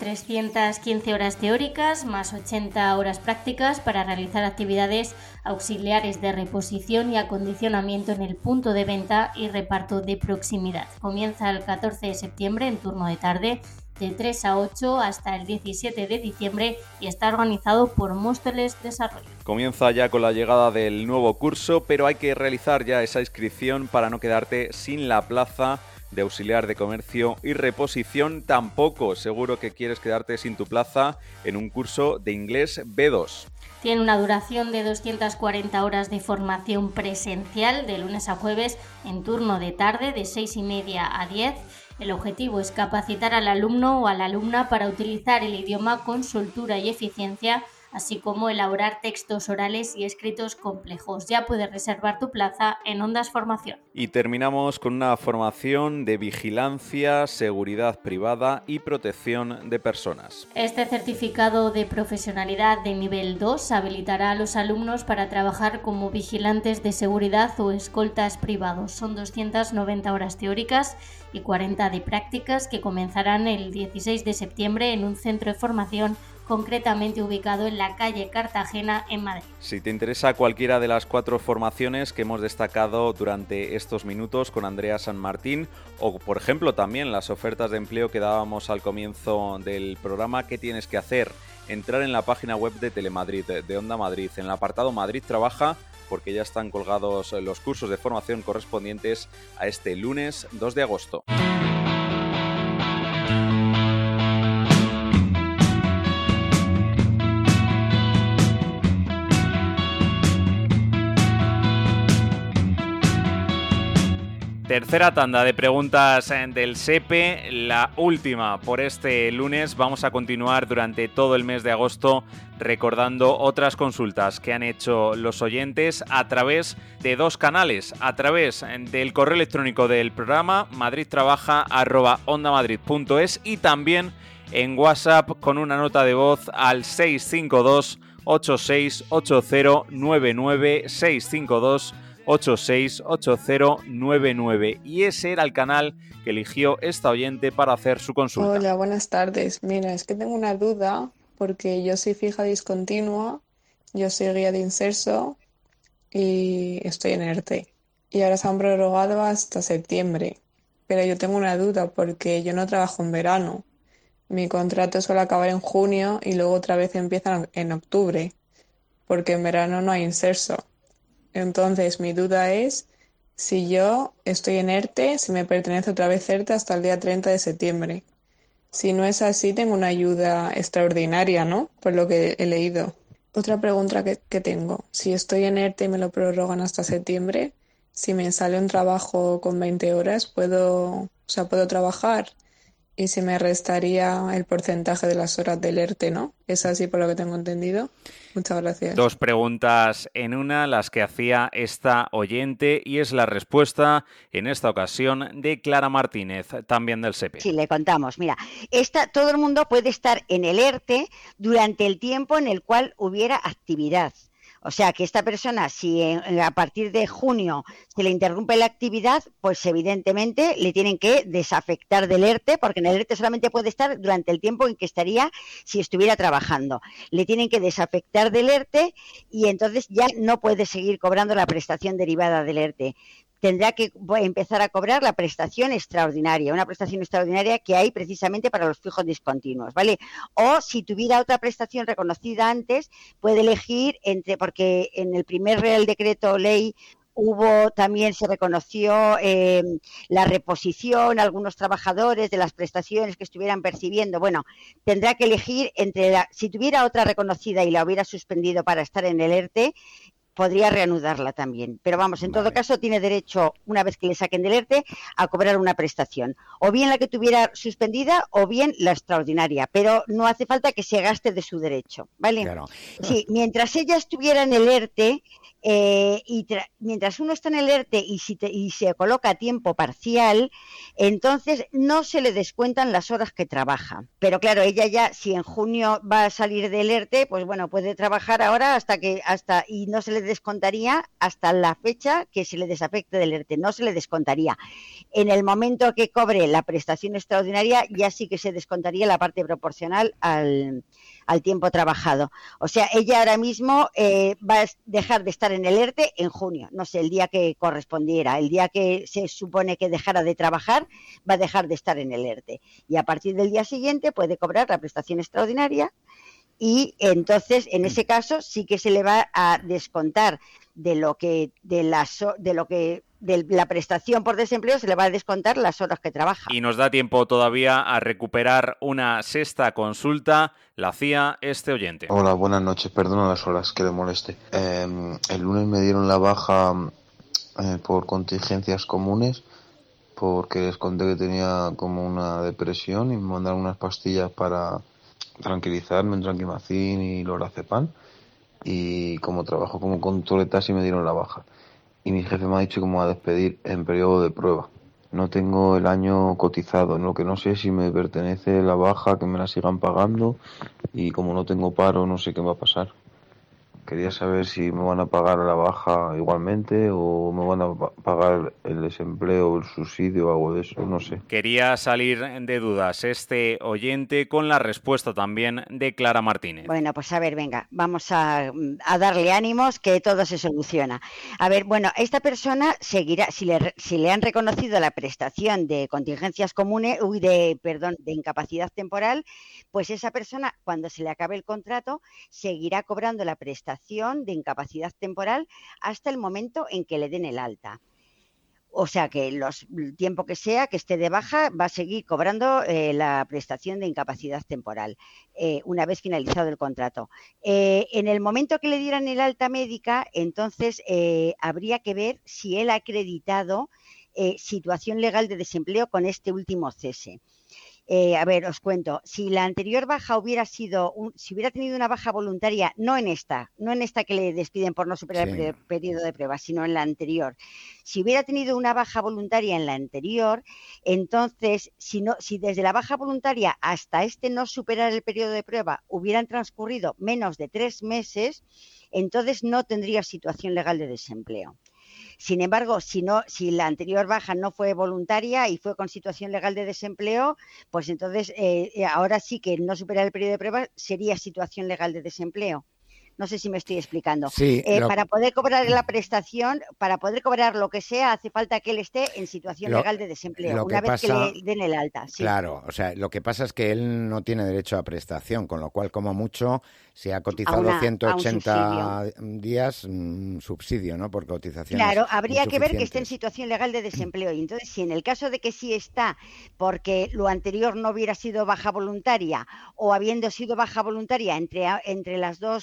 315 horas teóricas más 80 horas prácticas para realizar actividades auxiliares de reposición y acondicionamiento en el punto de venta y reparto de proximidad. Comienza el 14 de septiembre en turno de tarde, de 3 a 8 hasta el 17 de diciembre, y está organizado por Móstoles Desarrollo. Comienza ya con la llegada del nuevo curso, pero hay que realizar ya esa inscripción para no quedarte sin la plaza de auxiliar de comercio y reposición. Tampoco seguro que quieres quedarte sin tu plaza en un curso de inglés B2. Tiene una duración de 240 horas de formación presencial de lunes a jueves en turno de tarde de 6:30 a 10. El objetivo es capacitar al alumno o a la alumna para utilizar el idioma con soltura y eficiencia, así como elaborar textos orales y escritos complejos. Ya puedes reservar tu plaza en Ondas Formación. Y terminamos con una formación de vigilancia, seguridad privada y protección de personas. Este certificado de profesionalidad de nivel 2 habilitará a los alumnos para trabajar como vigilantes de seguridad o escoltas privados. Son 290 horas teóricas y 40 de prácticas que comenzarán el 16 de septiembre en un centro de formación concretamente ubicado en la calle Cartagena, en Madrid. Si te interesa cualquiera de las 4 formaciones que hemos destacado durante estos minutos con Andrea San Martín, o por ejemplo también las ofertas de empleo que dábamos al comienzo del programa, ¿qué tienes que hacer? Entrar en la página web de Telemadrid, de Onda Madrid, en el apartado Madrid Trabaja, porque ya están colgados los cursos de formación correspondientes a este lunes 2 de agosto. Tercera tanda de preguntas del SEPE, la última por este lunes. Vamos a continuar durante todo el mes de agosto recordando otras consultas que han hecho los oyentes a través de 2 canales, a través del correo electrónico del programa madridtrabaja@ondamadrid.es y también en WhatsApp con una nota de voz al 652 868099 652 868099, y ese era el canal que eligió esta oyente para hacer su consulta. Hola, buenas tardes. Mira, es que tengo una duda porque yo soy fija discontinua, yo soy guía de inserso y estoy en ERTE. Y ahora se han prorrogado hasta septiembre. Pero yo tengo una duda porque yo no trabajo en verano. Mi contrato suele acabar en junio y luego otra vez empieza en octubre, porque en verano no hay inserso. Entonces, mi duda es si yo estoy en ERTE, si me pertenece otra vez ERTE hasta el día 30 de septiembre. Si no es así, tengo una ayuda extraordinaria, ¿no? Por lo que he leído. Otra pregunta que tengo. Si estoy en ERTE y me lo prorrogan hasta septiembre, si me sale un trabajo con 20 horas, ¿puedo trabajar? y se me restaría el porcentaje de las horas del ERTE, ¿no? ¿Es así por lo que tengo entendido? Muchas gracias. Dos preguntas en una, las que hacía esta oyente, y es la respuesta, en esta ocasión, de Clara Martínez, también del SEPE. Sí, le contamos. Mira, todo el mundo puede estar en el ERTE durante el tiempo en el cual hubiera actividad. O sea, que esta persona, si a partir de junio se le interrumpe la actividad, pues evidentemente le tienen que desafectar del ERTE, porque en el ERTE solamente puede estar durante el tiempo en que estaría si estuviera trabajando. Le tienen que desafectar del ERTE y entonces ya no puede seguir cobrando la prestación derivada del ERTE. Tendrá que empezar a cobrar la prestación extraordinaria, una prestación extraordinaria que hay precisamente para los fijos discontinuos, ¿vale? O si tuviera otra prestación reconocida antes, puede elegir porque en el primer Real Decreto Ley también se reconoció la reposición a algunos trabajadores de las prestaciones que estuvieran percibiendo. Bueno, tendrá que elegir si tuviera otra reconocida y la hubiera suspendido para estar en el ERTE, podría reanudarla también. Pero vamos, en todo caso tiene derecho, una vez que le saquen del ERTE, a cobrar una prestación. O bien la que tuviera suspendida o bien la extraordinaria. Pero no hace falta que se gaste de su derecho, ¿vale? Claro. Sí, mientras ella estuviera en el ERTE, mientras uno está en el ERTE y se coloca a tiempo parcial, entonces no se le descuentan las horas que trabaja. Pero claro, ella ya, si en junio va a salir del ERTE, pues bueno, puede trabajar ahora y no se le descontaría hasta la fecha que se le desafecte del ERTE, no se le descontaría. En el momento que cobre la prestación extraordinaria, ya sí que se descontaría la parte proporcional al tiempo trabajado. O sea, ella ahora mismo va a dejar de estar en el ERTE en junio, no sé, el día que correspondiera, el día que se supone que dejara de trabajar, va a dejar de estar en el ERTE. Y a partir del día siguiente puede cobrar la prestación extraordinaria y entonces, en ese caso, sí que se le va a descontar de la prestación por desempleo, se le va a descontar las horas que trabaja. Y nos da tiempo todavía a recuperar una sexta consulta, la hacía este oyente. Hola, buenas noches, perdona las horas que le moleste. El lunes me dieron la baja por contingencias comunes porque les conté que tenía como una depresión y me mandaron unas pastillas para tranquilizarme, un tranquimacín y lorazepam, y como trabajo como conductor de taxi me dieron la baja. Y mi jefe me ha dicho que me va a despedir en periodo de prueba. No tengo el año cotizado, lo que no sé si me pertenece la baja, que me la sigan pagando, y como no tengo paro no sé qué va a pasar. Quería saber si me van a pagar la baja igualmente o me van a pagar el desempleo, el subsidio o algo de eso, no sé. Quería salir de dudas este oyente con la respuesta también de Clara Martínez. Bueno, pues a ver, venga, vamos a darle ánimos, que todo se soluciona. A ver, bueno, esta persona seguirá, si le han reconocido la prestación de contingencias comunes, de incapacidad temporal, pues esa persona, cuando se le acabe el contrato, seguirá cobrando la prestación de incapacidad temporal hasta el momento en que le den el alta. O sea que el tiempo que sea que esté de baja va a seguir cobrando la prestación de incapacidad temporal una vez finalizado el contrato. En el momento que le dieran el alta médica, entonces habría que ver si él ha acreditado situación legal de desempleo con este último cese. A ver, os cuento, si la anterior baja si hubiera tenido una baja voluntaria, no en esta que le despiden por no superar el periodo de prueba, sino en la anterior. Si hubiera tenido una baja voluntaria en la anterior, entonces, si desde la baja voluntaria hasta no superar el periodo de prueba hubieran transcurrido menos de 3 meses, entonces no tendría situación legal de desempleo. Sin embargo, si la anterior baja no fue voluntaria y fue con situación legal de desempleo, pues entonces ahora sí que no superar el periodo de prueba sería situación legal de desempleo. No sé si me estoy explicando. Sí, para poder cobrar la prestación, para poder cobrar lo que sea, hace falta que él esté en situación legal de desempleo, una vez que le den el alta. Sí. Claro, o sea, lo que pasa es que él no tiene derecho a prestación, con lo cual, como mucho, se ha cotizado 180 días subsidio, ¿no? Por cotización. Claro, habría que ver que esté en situación legal de desempleo. Y entonces, si en el caso de que sí está, porque lo anterior no hubiera sido baja voluntaria, o habiendo sido baja voluntaria entre las dos bajas,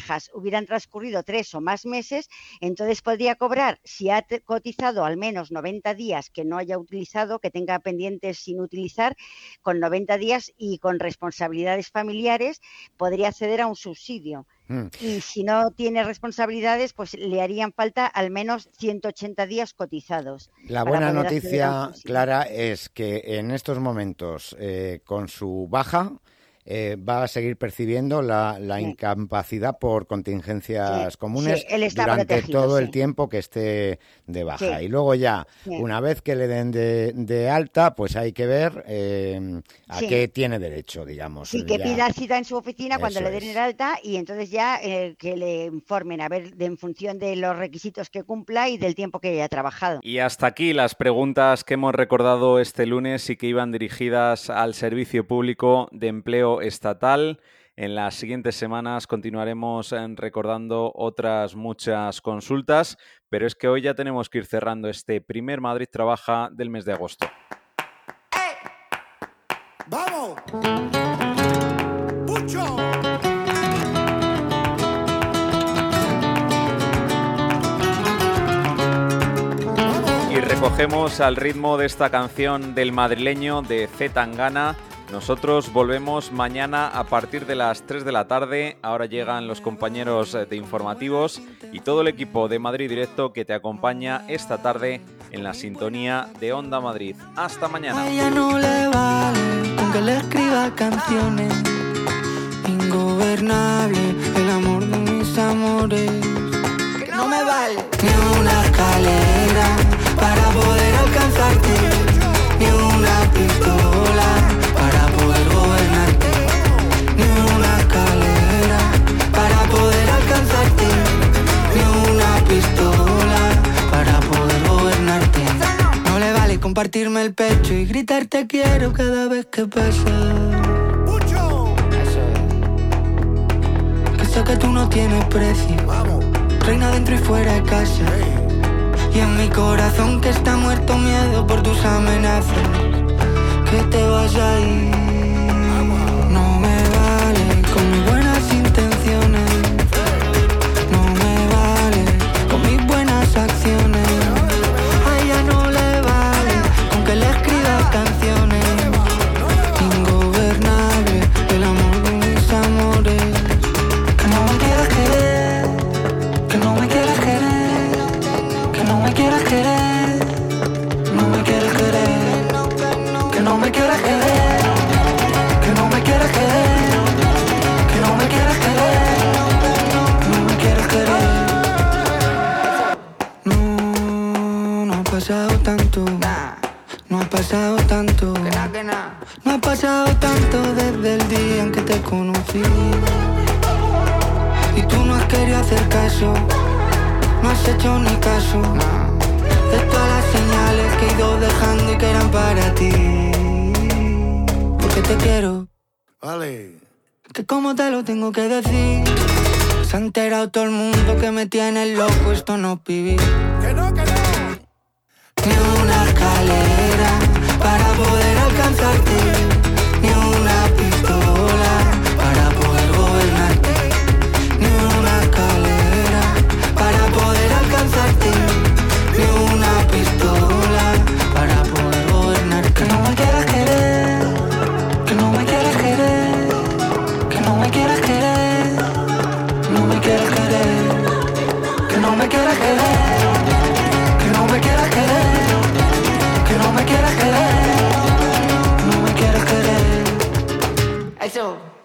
bajas hubieran transcurrido 3 o más meses, entonces podría cobrar, si ha cotizado al menos 90 días que no haya utilizado, que tenga pendientes sin utilizar, con 90 días y con responsabilidades familiares, podría acceder a un subsidio. Y si no tiene responsabilidades, pues le harían falta al menos 180 días cotizados. La buena noticia, Clara, es que en estos momentos, con su baja, va a seguir percibiendo la incapacidad por contingencias comunes durante todo el tiempo que esté de baja. Y luego ya, una vez que le den de alta, pues hay que ver a qué tiene derecho, digamos. Sí, que pida cita en su oficina cuando le den el alta y entonces ya que le informen, a ver, en función de los requisitos que cumpla y del tiempo que haya trabajado. Y hasta aquí las preguntas que hemos recordado este lunes y que iban dirigidas al Servicio Público de Empleo Estatal. En las siguientes semanas continuaremos recordando otras muchas consultas, pero es que hoy ya tenemos que ir cerrando este primer Madrid Trabaja del mes de agosto. ¡Vamos! ¡Pucho! Y recogemos al ritmo de esta canción del madrileño de C. Tangana. Nosotros volvemos mañana a partir de las 3 de la tarde. Ahora llegan los compañeros de informativos y todo el equipo de Madrid Directo que te acompaña esta tarde en la sintonía de Onda Madrid. Hasta mañana. A ella no le vale con que le escriba canciones. Ingobernable el amor de mis amores. Que no me vale ni una escalera para poder alcanzarte, ni una pistola para poder gobernarte, ni una escalera para poder alcanzarte, ni una pistola para poder gobernarte. No le vale compartirme el pecho y gritar te quiero cada vez que pasa. Que sé que tú no tienes precio, reina dentro y fuera de casa. Y en mi corazón que está muerto miedo por tus amenazas, que te vas a ir. No me vale con mis buenas intenciones, no me vale con mis buenas acciones. A ella no le vale con que le escriba canciones. Ingobernable el amor de mis amores. Que no me quieras querer, que no me quieras querer, que no me quieras querer, no me quieras querer, que no me quieras querer, que no me quieras querer, que no me quieras querer, no me quieras querer. No, no ha pasado tanto, no ha pasado tanto, no ha pasado tanto desde el día en que te conocí. Y tú no has querido hacer caso, no has hecho ni caso de todas las señales que he ido dejando y que eran para ti. Porque te quiero, vale. Que como te lo tengo que decir, se ha enterado todo el mundo que me tiene loco, esto no es vivir. Que no, que no. Ni una escalera para poder alcanzarte, ni una pistola para poder gobernarte, ni una escalera para poder alcanzarte, ni una pistola para poder gobernar. Que no me quieras querer, que no me quieras querer, que no me quieras querer, no me quieras querer, que no me quieras querer, que no me quieras querer, que no me quieras querer, no me quieras querer. Eso.